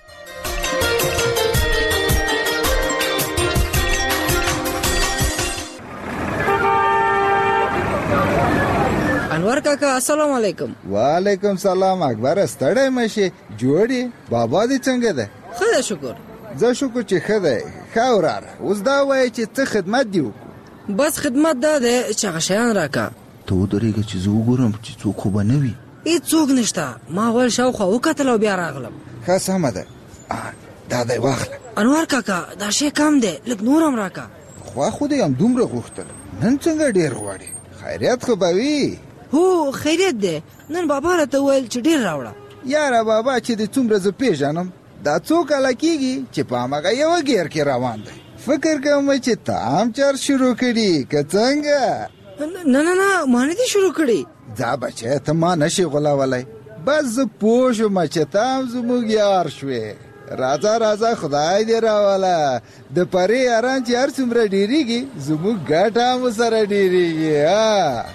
انور کاکا السلام علیکم. وعلیکم سلام. اکبر ستړی مشي جوړي بابا دې څنګه ده؟ ښه ده شکر. زه شکر چې ښه دی. ښه وراره اوس دا وایي چې څه خدمت دې وکړو؟ بس خدمت دا دی چې هغه شیان راکه. ته ودرېږه چې زه وګورم چې څوک خو به نه وي. هېڅوک نشته. ما ویل شاوخوا وکتل او بیا راغلم. ښه سمه ده. دا دی واخله. انور کاکا دا شی کم دی، لږ نور هم راکه. خوا خو دې هم دومره غوښتل، نن څنګه ډېر غواړې؟ خیریت خو به وي؟ هو خیریت دی. نن بابا راته وویل چې ډېر راوړه. یاره بابا چې دې څومره زه پېژنم دا څو کاله کېږي چې په هماغه یوه ګیر کې روان دی. فکر کوم چې ته هم چرس شروع کړي که څنګه؟ نه ما نه دي شروع کړي. ځه بچی ته ما نشي غولولی. بس زه پوه شوم چې ته هم زموږ یار شوې. راځه خدای دې راوله. د پرې یاران چې هر څومره ډېرېږي زموږ ګټه هم ورسره ډېرېږي.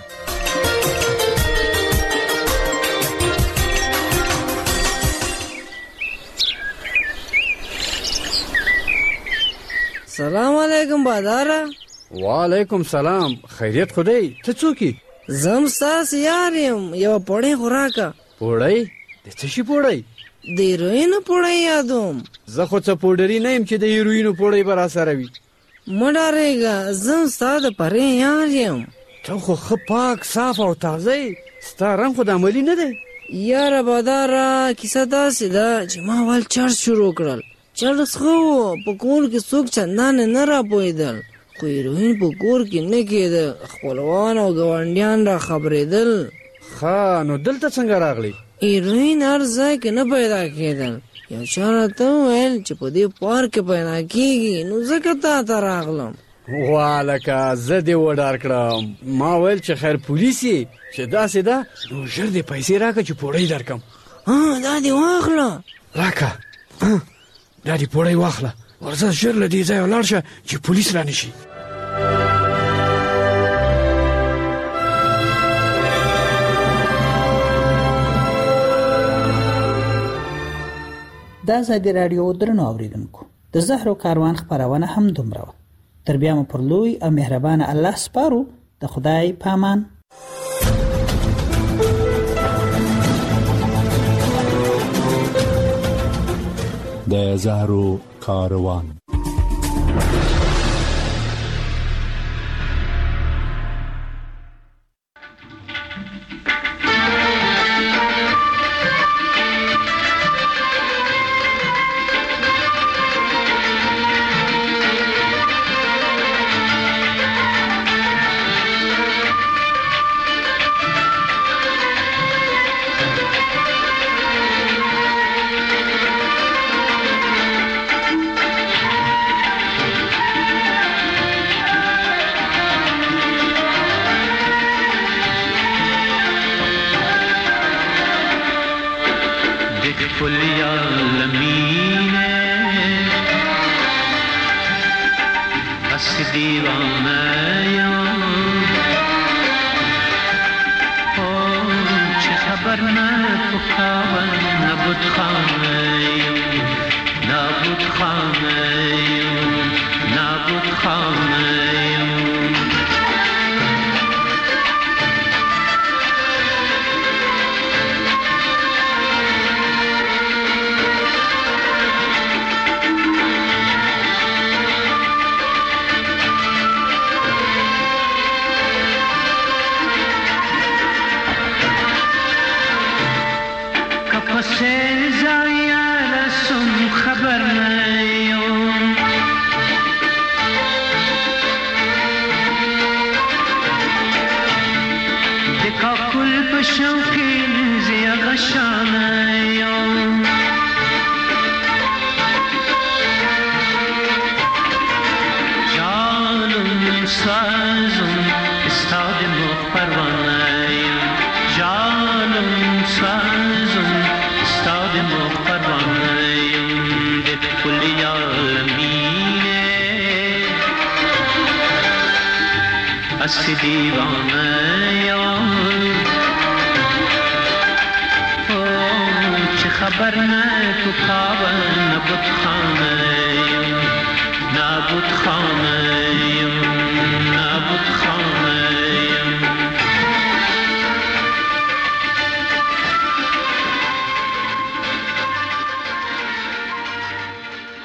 سلام علیکم باداره. وعلیکم سلام. خیریت خو دی؟ ته څوک یې؟ زه هم ستاسې یار یم. یوه پوړۍ خو راکه. پوړۍ؟ د څه شي پوړۍ؟ د هیروینو پوړۍ یادوم. زه خو څه پوډري نه یم چې د هیروینو پوړۍ به راسره وي. مه ډارېږه، زه هم ستا د پرې یار یم. ته خو ښه پاک صاف او تازه یې. ستا رنګ خو د عملي نه دی. یاره باداره کیسه داسې ده چې ما ول چرس شروع کړل. چرس خو و په کور کې څوک چندانې نه راپوهېدل، خو هیروین په کور کې نه کېده. خپلوان او ګاونډیان را خبرېدل. ښه نو دلته څنګه راغلی؟ هیروین هر ځای کې نه پیدا کېدل. یو چا راته وویل چې په دې پارک کې پیدا کېږي نو ځکه تا ته راغلم. والکه زه دې وډار کړم. ما ویل چې خیر پولیس یې چې داسې ده نو ژر دې پیسې راکړه چې پوړۍ درکړم. دا دې واخله. راکړه دا دې پوړۍ واخله. ورځه ژر له دې ځایه ولاړ شه چې پولیس را نشي. د ازادي راډیو درنو اوریدونکو د زهرو کاروان خبرونه هم دومره وه. تر بیا مو پر لوی او مهربان الله سپارو. د خدای پامان. د زهرو کاروان. से जाया اصلی دیوانه یار چه خبر نه تو خواب نبود خان